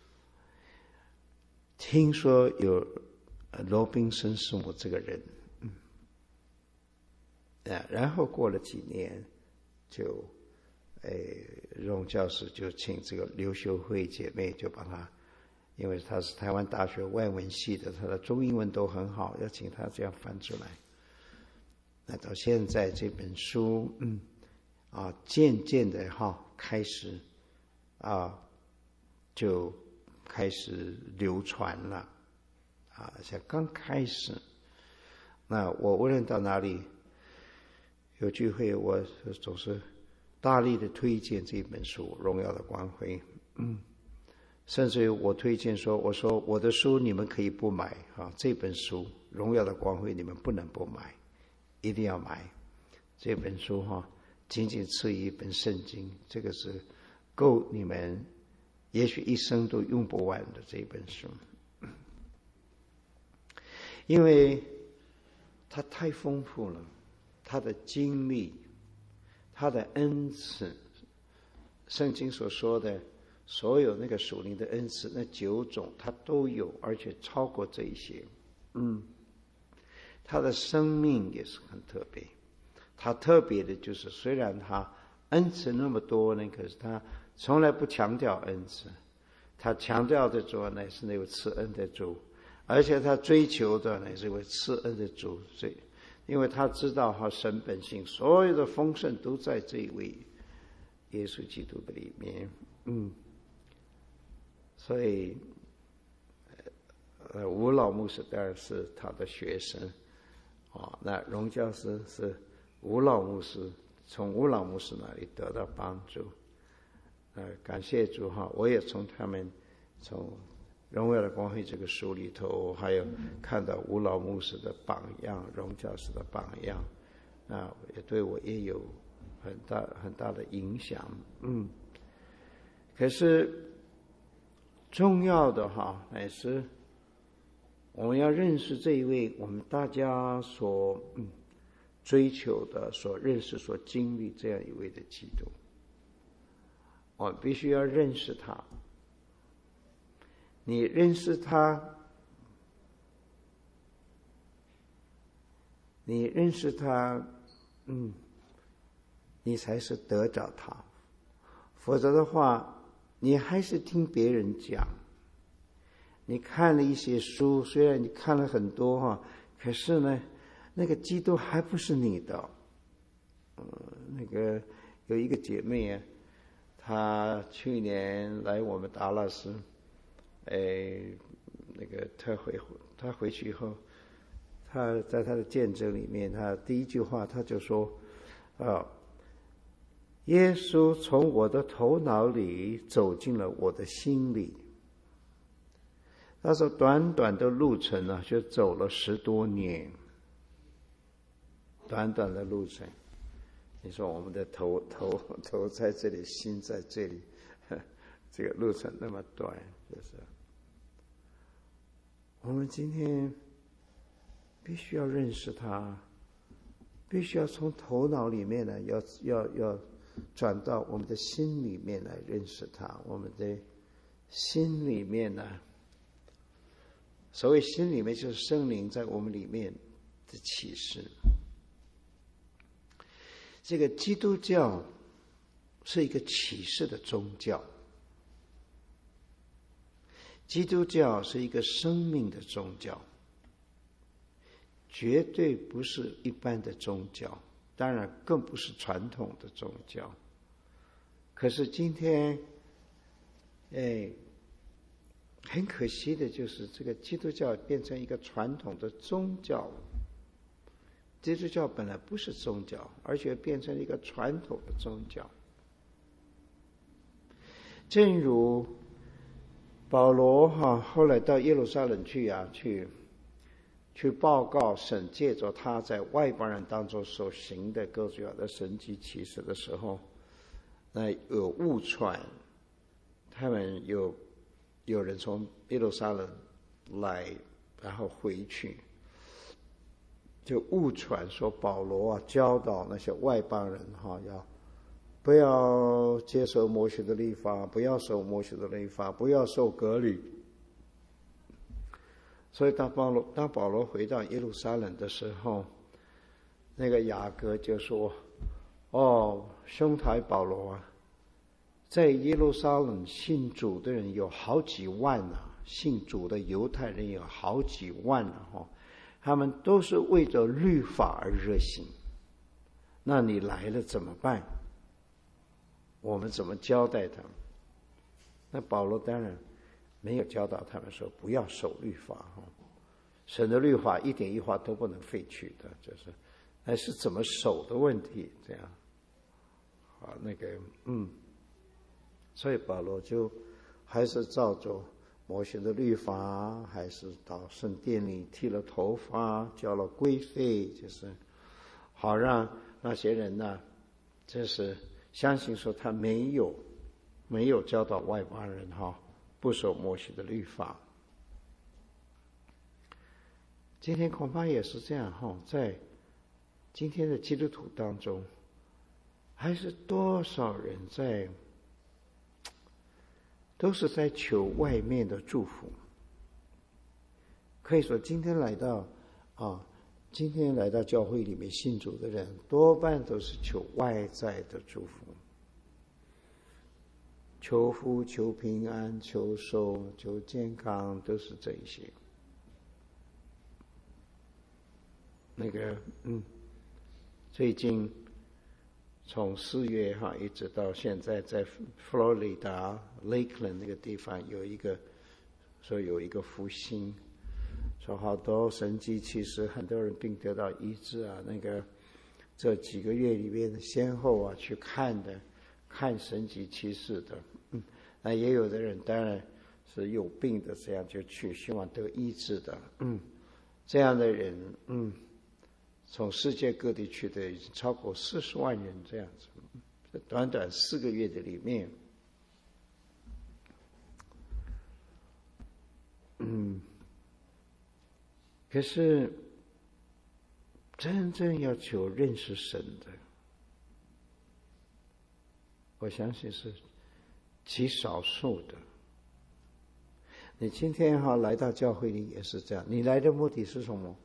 听说有罗宾森师母这个人，嗯，啊，然后过了几年，就，诶，荣教师就请这个刘秀慧姐妹就把他因为他是台湾大学外文系的，他的中英文都很好，要请他这样翻出来。那到现在这本书，嗯，啊，渐渐的哈开始啊，就开始流传了，啊，像刚开始。那我无论到哪里有聚会，我总是大力的推荐这本书《荣耀的光辉》。嗯，甚至于我推荐说，我说我的书你们可以不买啊，这本书《荣耀的光辉》你们不能不买，一定要买。这本书哈，仅仅次于一本圣经，这个是够你们也许一生都用不完的这本书，因为它太丰富了，他的经历，他的恩赐，圣经所说的所有那个属灵的恩赐，那九种他都有，而且超过这一些。嗯，他的生命也是很特别。他特别的就是，虽然他恩赐那么多呢，可是他从来不强调恩赐，他强调的主乃是那位赐恩的主。而且他追求的呢，是位赐恩的主，所以，因为他知道哈神本性，所有的丰盛都在这一位耶稣基督的里面，嗯，所以，呃，吴老牧师当然是他的学生，啊、哦，那荣教师是吴老牧师，从吴老牧师那里得到帮助，呃，感谢主哈，我也从他们从。荣耀的光辉这个书里头，还有看到吴老牧师的榜样，荣教师的榜样，啊，也对我也有很大很大的影响。嗯，可是重要的哈，乃是我们要认识这一位我们大家所嗯追求的、所认识、所经历这样一位的基督，我必须要认识他。你认识他，你认识他，嗯，你才是得着他。否则的话，你还是听别人讲。你看了一些书，虽然你看了很多哈，可是呢，那个基督还不是你的。嗯，那个有一个姐妹啊，她去年来我们达拉斯。哎，那个他回他回去以后，他在他的见证里面，他第一句话他就说：“啊，耶稣从我的头脑里走进了我的心里。”他说：“短短的路程呢、啊，就走了十多年。短短的路程，你说我们的头头头在这里，心在这里，这个路程那么短，就是。”我们今天必须要认识他，必须要从头脑里面呢，要要要转到我们的心里面来认识他。我们的心里面呢，所谓心里面就是圣灵在我们里面的启示。这个基督教是一个启示的宗教。基督教是一个生命的宗教，绝对不是一般的宗教，当然更不是传统的宗教。可是今天，哎，很可惜的就是这个基督教变成一个传统的宗教。基督教本来不是宗教，而且变成一个传统的宗教。正如保罗哈后来到耶路撒冷去啊，去去报告神借着他在外邦人当中所行的各种的神迹奇事的时候，那有误传，他们有有人从耶路撒冷来，然后回去，就误传说保罗啊教导那些外邦人哈要。不要接受摩西的律法，不要守摩西的律法，不要受割礼。所以当保罗当保罗回到耶路撒冷的时候，那个雅各就说：“哦，兄台保罗啊，在耶路撒冷信主的人有好几万啊， 信主的犹太人有好几万了哈，他们都是为着律法而热心。那你来了怎么办？我们怎么交代他们？那保罗当然没有教导他们说不要守律法哈，神的律法一点一划都不能废去的，就是还是怎么守的问题，这样啊，那个嗯，所以保罗就还是照着摩西的律法，还是到圣殿里剃了头发，交了规费，就是好让那些人呢，就是相信说他没有没有教导外邦人哈，不守摩西的律法。今天恐怕也是这样哈，在今天的基督徒当中，还是多少人在都是在求外面的祝福。可以说今天来到啊，今天来到教会里面信主的人，多半都是求外在的祝福，求福、求平安、求寿、求健康，都是这一些。那个嗯，最近从四月哈一直到现在，在佛罗里达 Lakeland 那个地方有一个说有一个复兴，说好多神迹奇事，很多人病得到医治啊。那个这几个月里面的先后啊去看的，看神迹奇事的，嗯，那也有的人当然是有病的，这样就去希望得医治的，嗯，这样的人，嗯。从世界各地去的已经超过四十万人这样子，在短短四个月的里面，嗯，可是真正要求认识神的，我相信是极少数的。你今天哈来到教会里也是这样，你来的目的是什么？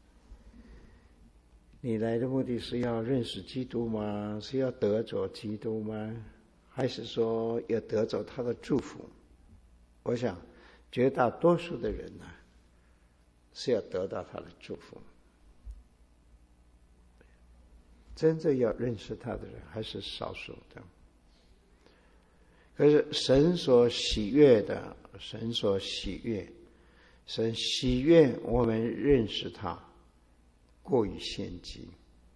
你来的目的是要认识基督吗？是要得着基督吗？还是说要得着他的祝福？我想绝大多数的人呢，是要得到他的祝福。真正要认识他的人还是少数的。可是神所喜悦的，神所喜悦，神喜悦我们认识他，过于献祭。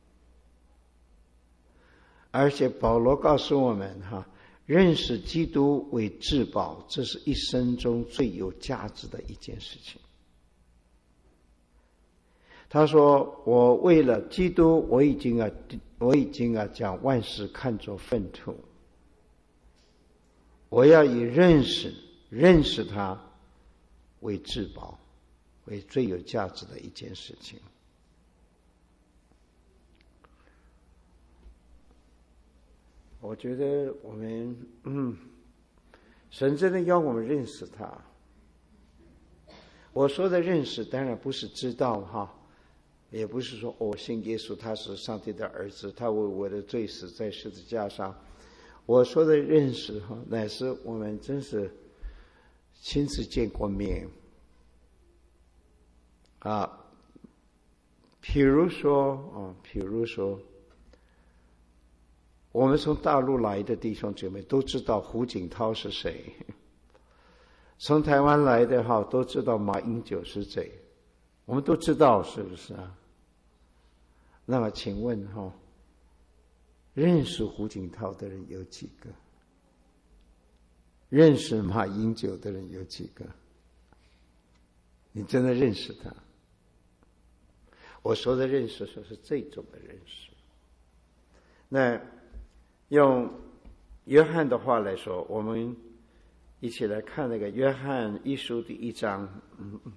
而且保罗告诉我们哈，认识基督为至宝，这是一生中最有价值的一件事情。他说：“我为了基督，我已经啊，我已经啊，将万事看作粪土。我要以认识认识他为至宝，为最有价值的一件事情。”我觉得我们，嗯，神真的要我们认识他。我说的认识，当然不是知道哈，也不是说我、哦、信耶稣，他是上帝的儿子，他为我的罪死在十字架上。我说的认识哈，乃是我们真是亲自见过面啊。比如说啊，比如说。我们从大陆来的弟兄姐妹都知道胡锦涛是谁，从台湾来的哈都知道马英九是谁，我们都知道是不是啊？那么请问哈，认识胡锦涛的人有几个？认识马英九的人有几个？你真的认识他？我说的认识说是这种的认识。那用约翰的话来说，我们一起来看那个约翰一书第一章。嗯嗯，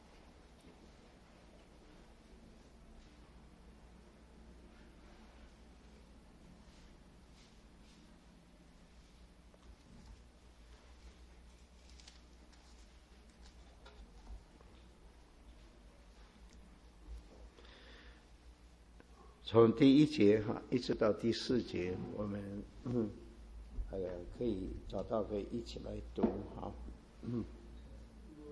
从第一节哈一直到第四节，我们嗯，呃可以找到可以一起来读哈。嗯，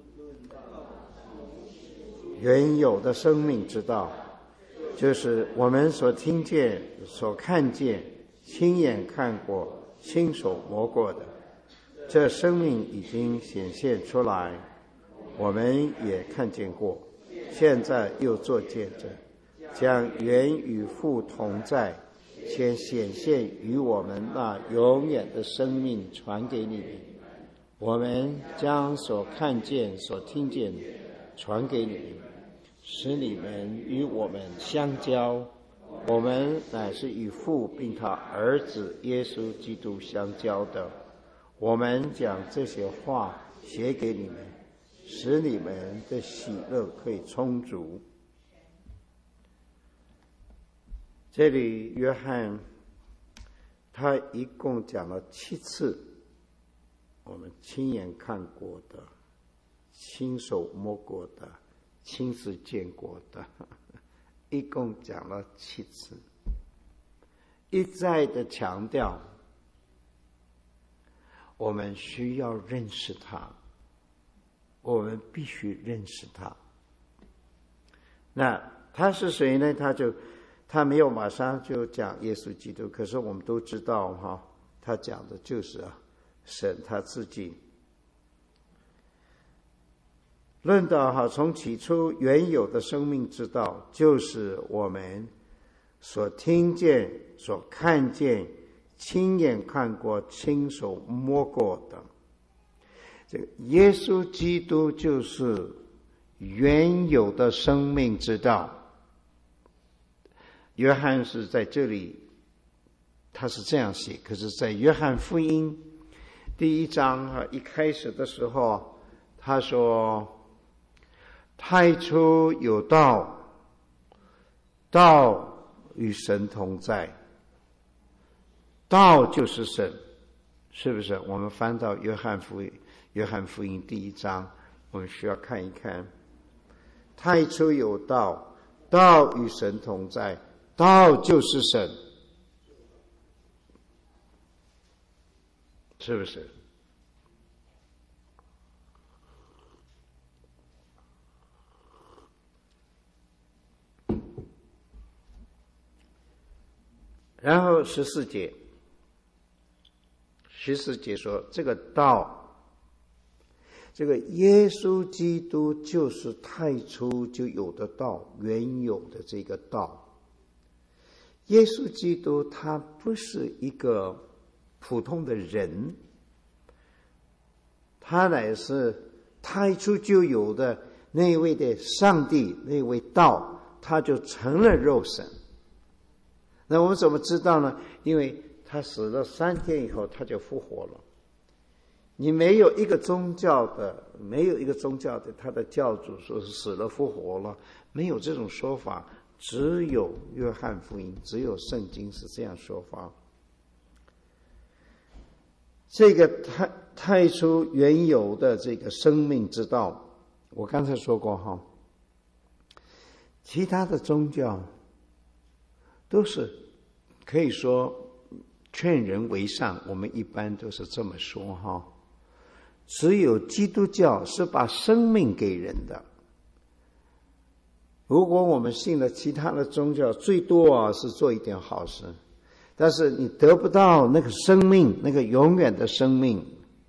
原有的生命之道，就是我们所听见、所看见、亲眼看过、亲手摸过的。这生命已经显现出来，我们也看见过，现在又做见证，将原与父同在，且显现于我们那永远的生命传给你们。我们将所看见、所听见传给你们，使你们与我们相交。我们乃是与父并他儿子耶稣基督相交的。我们将这些话写给你们，使你们的喜乐可以充足。这里约翰他一共讲了七次，我们亲眼看过的、亲手摸过的、亲自见过的，一共讲了七次，一再的强调我们需要认识他，我们必须认识他。那他是谁呢？他就他没有马上就讲耶稣基督，可是我们都知道哈，他讲的就是啊神他自己。论到哈，从起初原有的生命之道，就是我们所听见、所看见、亲眼看过、亲手摸过的。这个耶稣基督就是原有的生命之道。约翰是在这里，他是这样写，可是在约翰福音第一章啊一开始的时候，他说太初有道，道与神同在，道就是神，是不是？我们翻到约翰福音约翰福音第一章，我们需要看一看。太初有道，道与神同在，道就是神，是不是？然后十四节，十四节说这个道，这个耶稣基督就是太初就有的道，原有的这个道。耶稣基督他不是一个普通的人，他乃是太初就有的那位的上帝，那位道，他就成了肉身。那我们怎么知道呢？因为他死了三天以后他就复活了。你没有一个宗教的，没有一个宗教的他的教主说是死了复活了，没有这种说法，只有约翰福音，只有圣经是这样说法。这个太太初原有的这个生命之道，我刚才说过哈，其他的宗教都是可以说劝人为善，我们一般都是这么说哈。只有基督教是把生命给人的。如果我们信了其他的宗教，最多啊是做一点好事，但是你得不到那个生命，那个永远的生命。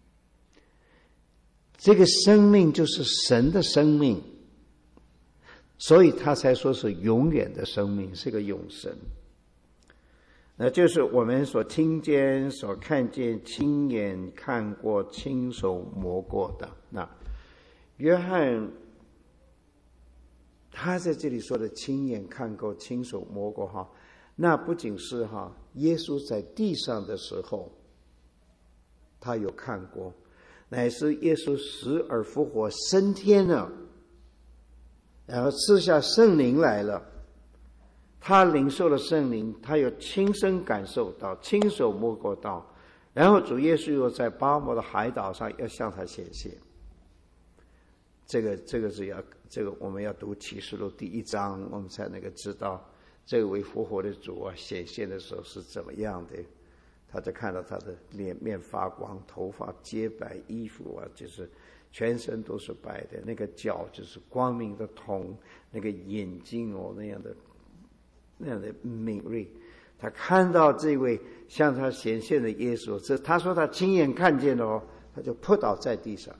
这个生命就是神的生命，所以他才说是永远的生命，是个永生。那就是我们所听见、所看见、亲眼看过、亲手摸过的。那约翰他在这里说的亲眼看过、亲手摸过哈，那不仅是哈耶稣在地上的时候他有看过，乃是耶稣死而复活升天了，然后赐下圣灵来了，他领受了圣灵，他有亲身感受到，亲手摸过到，然后主耶稣又在巴摩的海岛上要向他显现。这个这个是要这个我们要读启示录第一章，我们才能够知道这位复活的主啊显现的时候是怎么样的。他就看到他的脸面发光，头发洁白，衣服啊就是全身都是白的，那个脚就是光明的铜，那个眼睛哦那样的那样的敏锐。他看到这位向他显现的耶稣，这他说他亲眼看见了哦，他就扑倒在地上。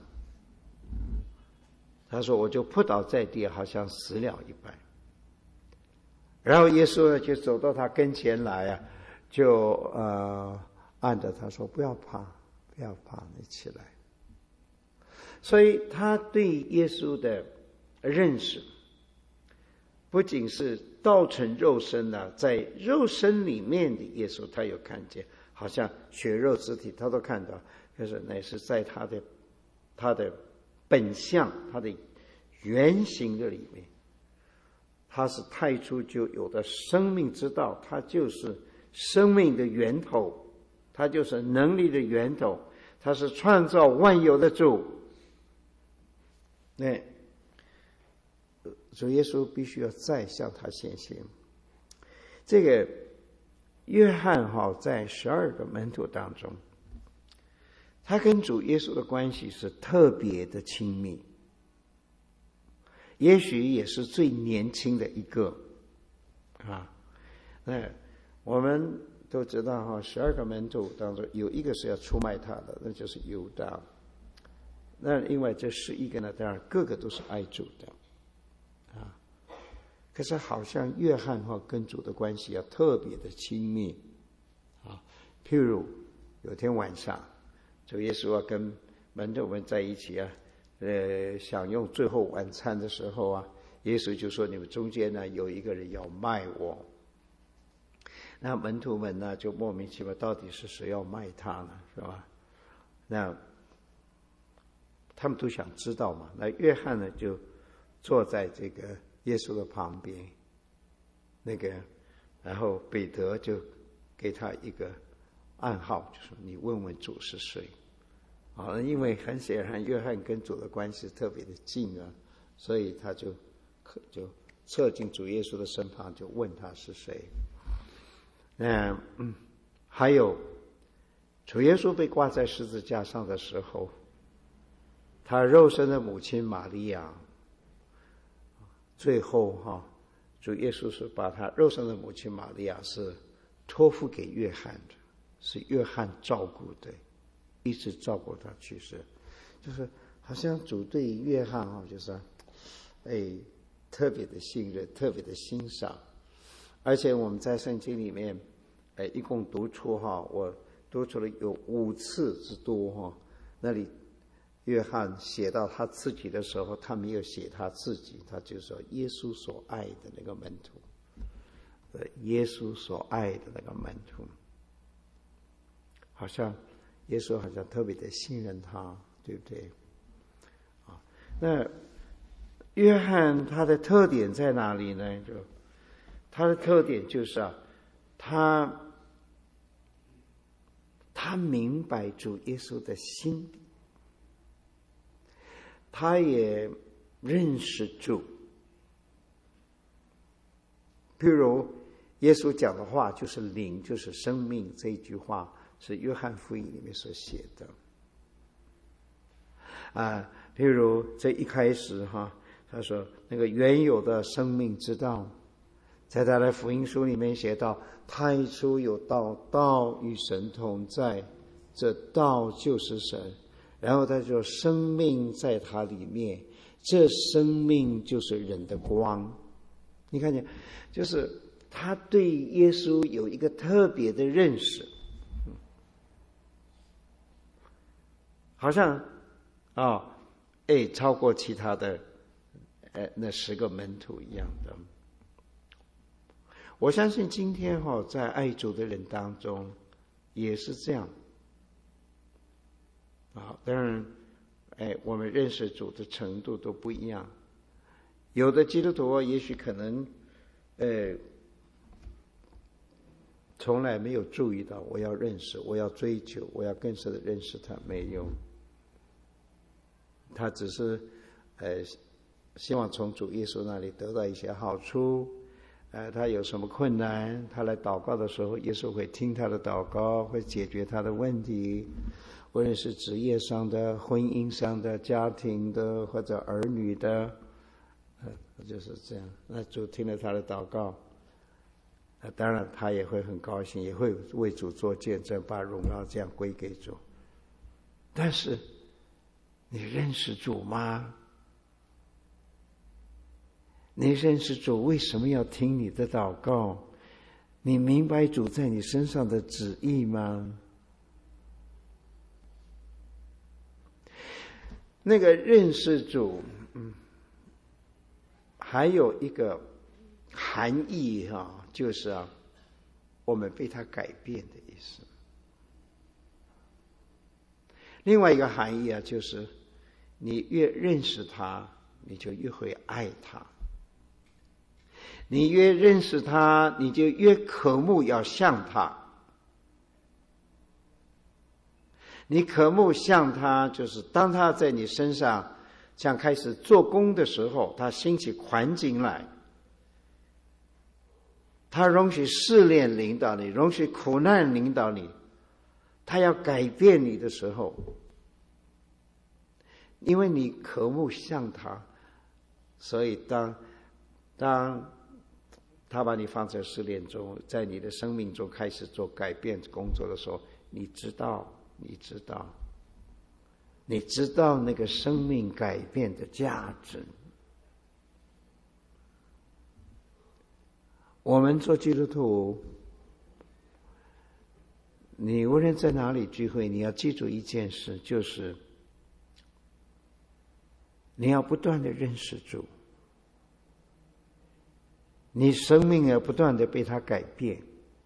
他说我就扑倒在地，好像死了一般。然后耶稣呢就走到他跟前来啊，就呃按着他说不要怕，不要怕，你起来。所以他对耶稣的认识，不仅是道成肉身啊，在肉身里面的耶稣，他有看见，好像血肉之体，他都看到。可是乃是在他的他的本相，他的原型的里面，他是太初就有的生命之道，他就是生命的源头，他就是能力的源头，他是创造万有的主。那主耶稣必须要再向他显现。这个约翰哈在十二个门徒当中，他跟主耶稣的关系是特别的亲密，也许也是最年轻的一个啊。那我们都知道哈，十二个门徒当中有一个是要出卖他的，那就是犹大。那另外这十一个呢，当然个个都是爱主的啊。可是好像约翰哈跟主的关系要特别的亲密啊。譬如有天晚上，主耶稣啊跟门徒们在一起啊，呃，享用最后晚餐的时候啊，耶稣就说：“你们中间呢有一个人要卖我。”那门徒们呢就莫名其妙，到底是谁要卖他呢？是吧？那他们都想知道嘛。那约翰呢就坐在这个耶稣的旁边，那个，然后彼得就给他一个暗号，就说：“你问问主是谁。”啊，因为很显然约翰跟主的关系特别的近啊，所以他就就侧进主耶稣的身旁，就问他是谁。嗯嗯，还有主耶稣被挂在十字架上的时候，他肉身的母亲玛利亚，最后哈，主耶稣是把他肉身的母亲玛利亚是托付给约翰的，是约翰照顾的，一直照顾他去世，就是好像主对约翰哈，就是哎特别的信任，特别的欣赏。而且我们在圣经里面，哎，一共读出哈，我读出了有五次之多哈。那里约翰写到他自己的时候，他没有写他自己，他就说耶稣所爱的那个门徒，呃，耶稣所爱的那个门徒，好像耶稣好像特别的信任他，对不对？啊，那约翰他的特点在哪里呢？就他的特点就是啊，他他明白主耶稣的心底，他也认识主。譬如耶稣讲的话就是灵，就是生命，这一句话是约翰福音里面所写的啊。譬如这一开始哈，他说那个原有的生命之道，在他的福音书里面写到，太初有道，道与神同在，这道就是神。然后他说生命在他里面，这生命就是人的光。你看见，就是他对耶稣有一个特别的认识，好像啊、哦，哎，超过其他的呃那十个门徒一样的。我相信今天哈、哦，在爱主的人当中也是这样啊。当然，哎，我们认识主的程度都不一样。有的基督徒也许可能，呃，从来没有注意到我要认识，我要追求，我要更深的认识他，没有。他只是，呃，希望从主耶稣那里得到一些好处。呃，他有什么困难，他来祷告的时候，耶稣会听他的祷告，会解决他的问题。 不论是职业上的、婚姻上的、家庭的或者儿女的，呃，就是这样。那主听了他的祷告，呃，当然他也会很高兴，也会为主做见证，把荣耀这样归给主。但是，你认识主吗？你认识主为什么要听你的祷告？你明白主在你身上的旨意吗？那个认识主，嗯，还有一个含义哈、啊，就是啊，我们被他改变的意思。另外一个含义啊，就是你越认识他，你就越会爱他。你越认识他，你就越渴慕要像他。你渴慕像他，就是当他在你身上像开始做工的时候，他兴起环境来，他容许试炼领导你，容许苦难领导你，他要改变你的时候，因为你渴慕像他，所以当当他把你放在试炼中，在你的生命中开始做改变工作的时候，你知道你知道你知道那个生命改变的价值。我们做基督徒，你无论在哪里聚会，你要记住一件事，就是你要不断的认识主，你生命要不断的被他改变，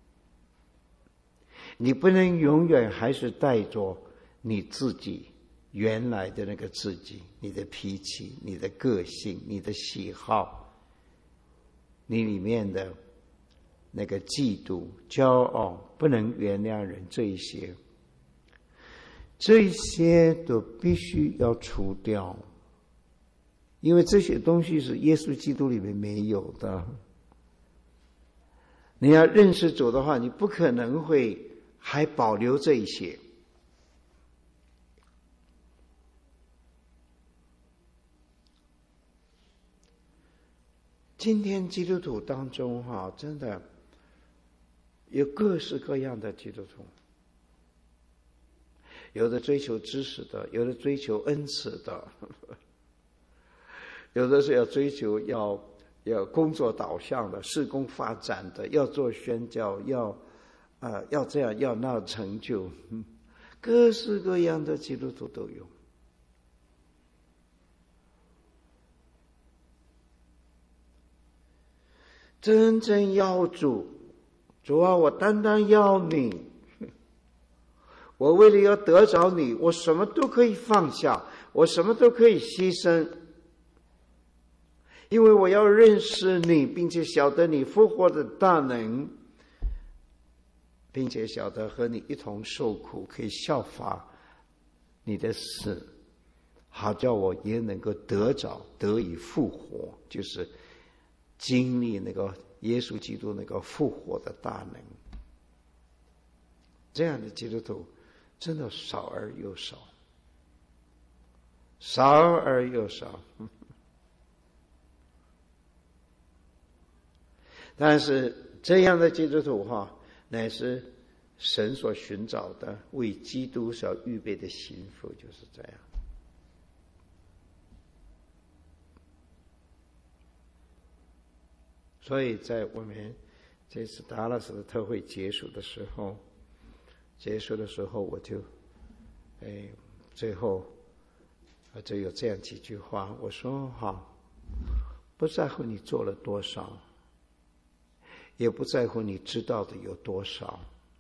你不能永远还是带着你自己原来的那个自己，你的脾气，你的个性，你的喜好，你里面的那个嫉妒、骄傲、不能原谅人，这一些这一些都必须要除掉，因为这些东西是耶稣基督里面没有的。你要认识主的话，你不可能会还保留这一些。今天基督徒当中哈，真的有各式各样的基督徒，有的追求知识的，有的追求恩赐的，有的是要追求要要工作导向的，事工发展的，要做宣教，要呃要这样要那成就，各式各样的基督徒都有。真正要主，主啊，我单单要你，我为了要得着你，我什么都可以放下，我什么都可以牺牲，因为我要认识你，并且晓得你复活的大能，并且晓得和你一同受苦，可以效法你的死，好叫我也能够得着，得以复活，就是经历那个耶稣基督那个复活的大能。这样的基督徒真的少而又少，少而又少。但是这样的基督徒哈，乃是神所寻找的，为基督所预备的幸福，就是这样。所以在我们这次达拉斯的特会结束的时候，结束的时候我就，哎，最后，呃，就有这样几句话，我说哈，不在乎你做了多少，也不在乎你知道的有多少，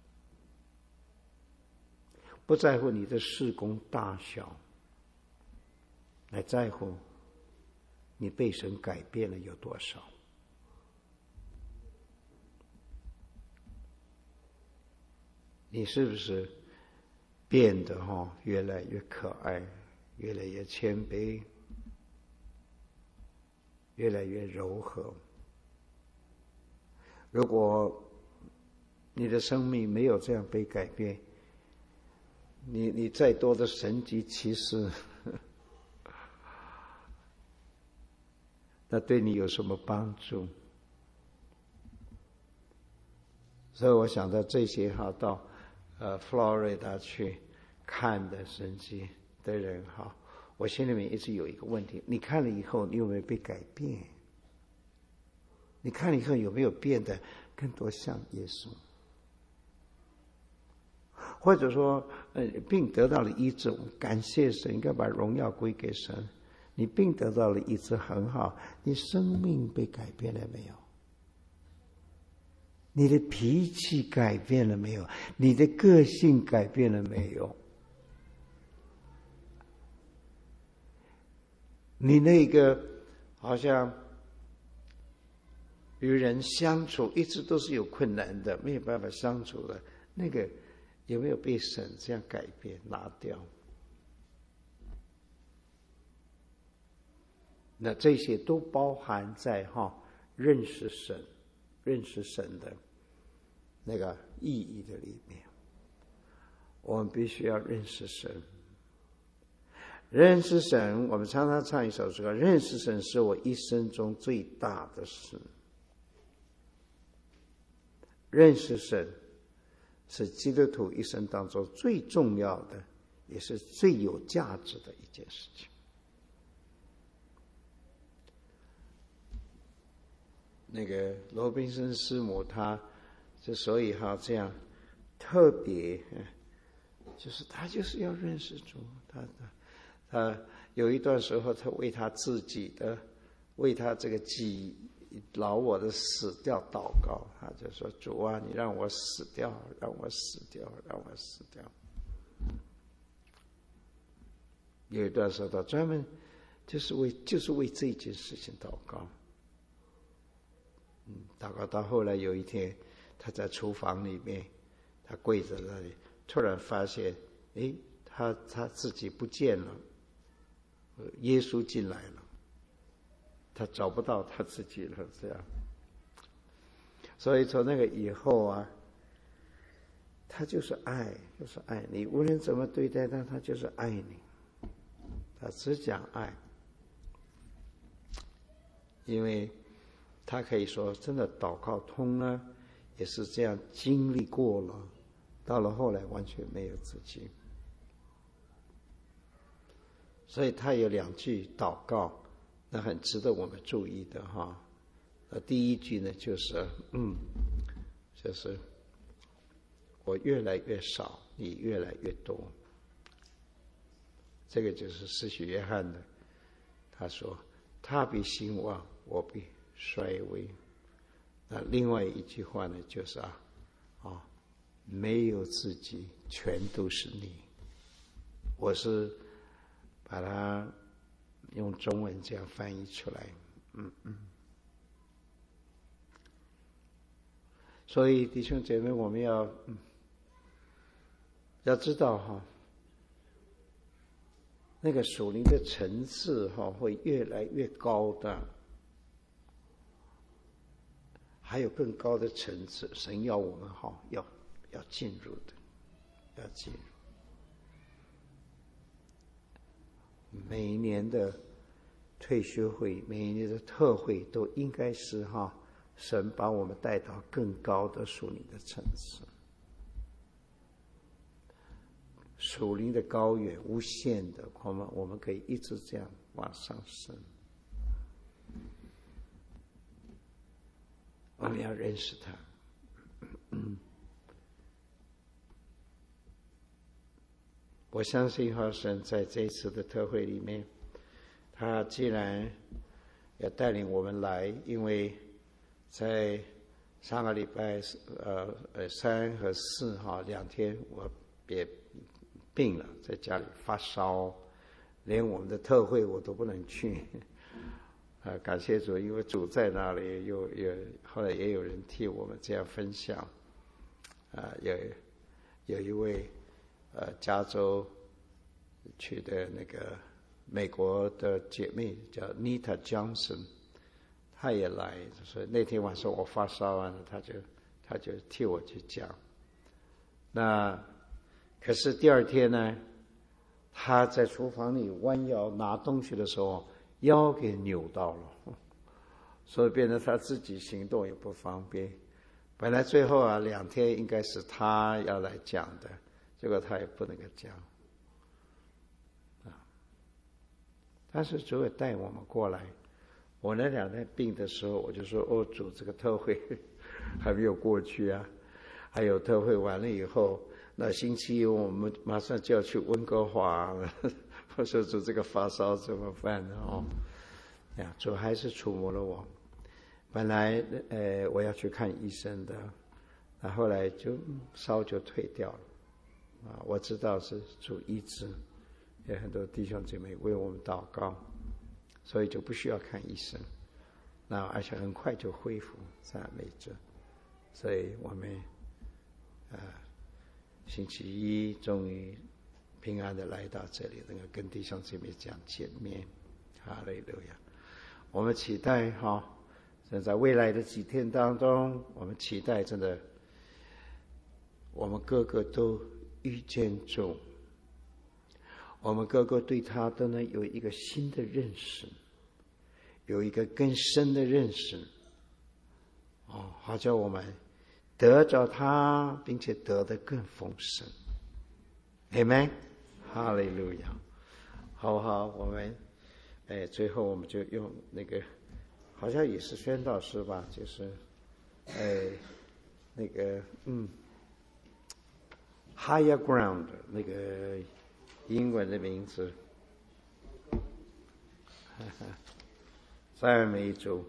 不在乎你的事工大小，乃在乎你被神改变了有多少。你是不是变得哈越来越可爱，越来越谦卑，越来越柔和？如果你的生命没有这样被改变， 你你再多的神迹奇事，那对你有什么帮助？所以我想到这些哈，到呃佛罗里达去看的神迹的人哈，我心里面一直有一个问题：你看了以后，你有没有被改变？你看了以后有没有变得更多像耶稣？或者说，呃，病得到了医治，感谢神，应该把荣耀归给神。你病得到了医治很好，你生命被改变了没有？你的脾气改变了没有？你的个性改变了没有？你那个好像与人相处一直都是有困难的，没有办法相处的，那个有没有被神这样改变拿掉？那这些都包含在哈认识神、认识神的那个意义的里面。我们必须要认识神，认识神。我们常常唱一首歌：认识神是我一生中最大的事。认识神是基督徒一生当中最重要的，也是最有价值的一件事情。那个罗宾森师母他之所以哈这样特别，就是他就是要认识主。他他有一段时候，他为他自己的，为他这个己老我的死掉祷告，他就说：“主啊，你让我死掉，让我死掉，让我死掉。”有一段时候，他专门就是为就是为这件事情祷告。嗯，祷告到后来有一天，他在厨房里面，他跪在那里，突然发现，诶，他他自己不见了，耶稣进来了，他找不到他自己了，这样。所以从那个以后啊，他就是爱，就是爱你，无论怎么对待他，他就是爱你，他只讲爱，因为他可以说真的祷告通了，也是这样经历过了，到了后来完全没有自己。所以他有两句祷告，那很值得我们注意的哈。那第一句呢，就是嗯，就是我越来越少，你越来越多。这个就是施洗约翰的，他说他必兴旺，我必衰微。那另外一句话呢，就是啊，啊，没有自己，全都是你。我是把它用中文这样翻译出来，嗯嗯。所以弟兄姐妹，我们要、嗯、要知道哈，那个属灵的层次哈会越来越高的。还有更高的层次，神要我们好，要要进入的，要进入。每一年的退休会，每一年的特会，都应该是哈，神把我们带到更高的属灵的层次。属灵的高远无限的，我们我们可以一直这样往上升。我们要认识他。我相信哈神在这一次的特会里面，他既然要带领我们来，因为在上个礼拜呃呃三和四哈两天我也病了，在家里发烧，连我们的特会我都不能去。啊，感谢主，因为主在那里，有有后来也有人替我们这样分享。啊，有有一位呃加州去的那个美国的姐妹叫 Nita Johnson， 她也来，所以那天晚上我发烧完了，她就她就替我去讲。那可是第二天呢，他在厨房里弯腰拿东西的时候，腰给扭到了，所以变成他自己行动也不方便。本来最后啊，两天应该是他要来讲的，结果他也不能够讲。啊，但是主也带我们过来。我那两天病的时候，我就说：“哦，主，这个特会还没有过去啊。”还有特会完了以后，那星期一我们马上就要去温哥华了。我说：“主，这个发烧怎么办呢？”哦，呀，主还是触摸了我。本来呃我要去看医生的，那后来就烧就退掉了。啊，我知道是主医治，有很多弟兄姐妹为我们祷告。所以就不需要看医生，那而且很快就恢复赞美主。所以我们呃星期一终于平安的来到这里，能够跟弟兄姐妹讲见面，哈利路亚！我们期待哈，在未来的几天当中，我们期待真的，我们个个都遇见主。我们个个对他都能有一个新的认识，有一个更深的认识，哦，好叫我们得着他，并且得得更丰盛。Amen， 哈利路亚。好不好？我们，哎，最后我们就用那个，好像也是宣道诗吧，就是，哎，那个，嗯 ，Higher Ground 那个。英文的名字，赞美主。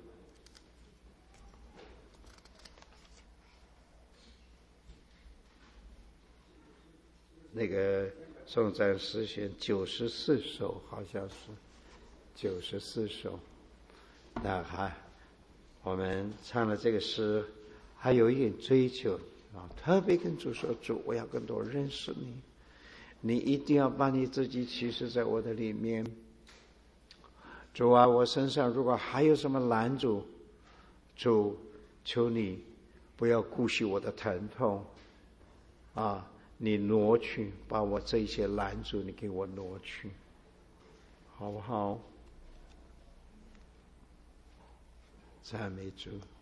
那个颂赞诗选九十四首，好像是九十四首。那还我们唱了这个诗，还有一点追求啊，特别跟主说：“主，我要更多认识你。”你一定要把你自己启示在我的里面。主啊，我身上如果还有什么拦阻，主，求你不要顾惜我的疼痛啊，你挪去，把我这些拦阻你给我挪去，好不好？赞美主。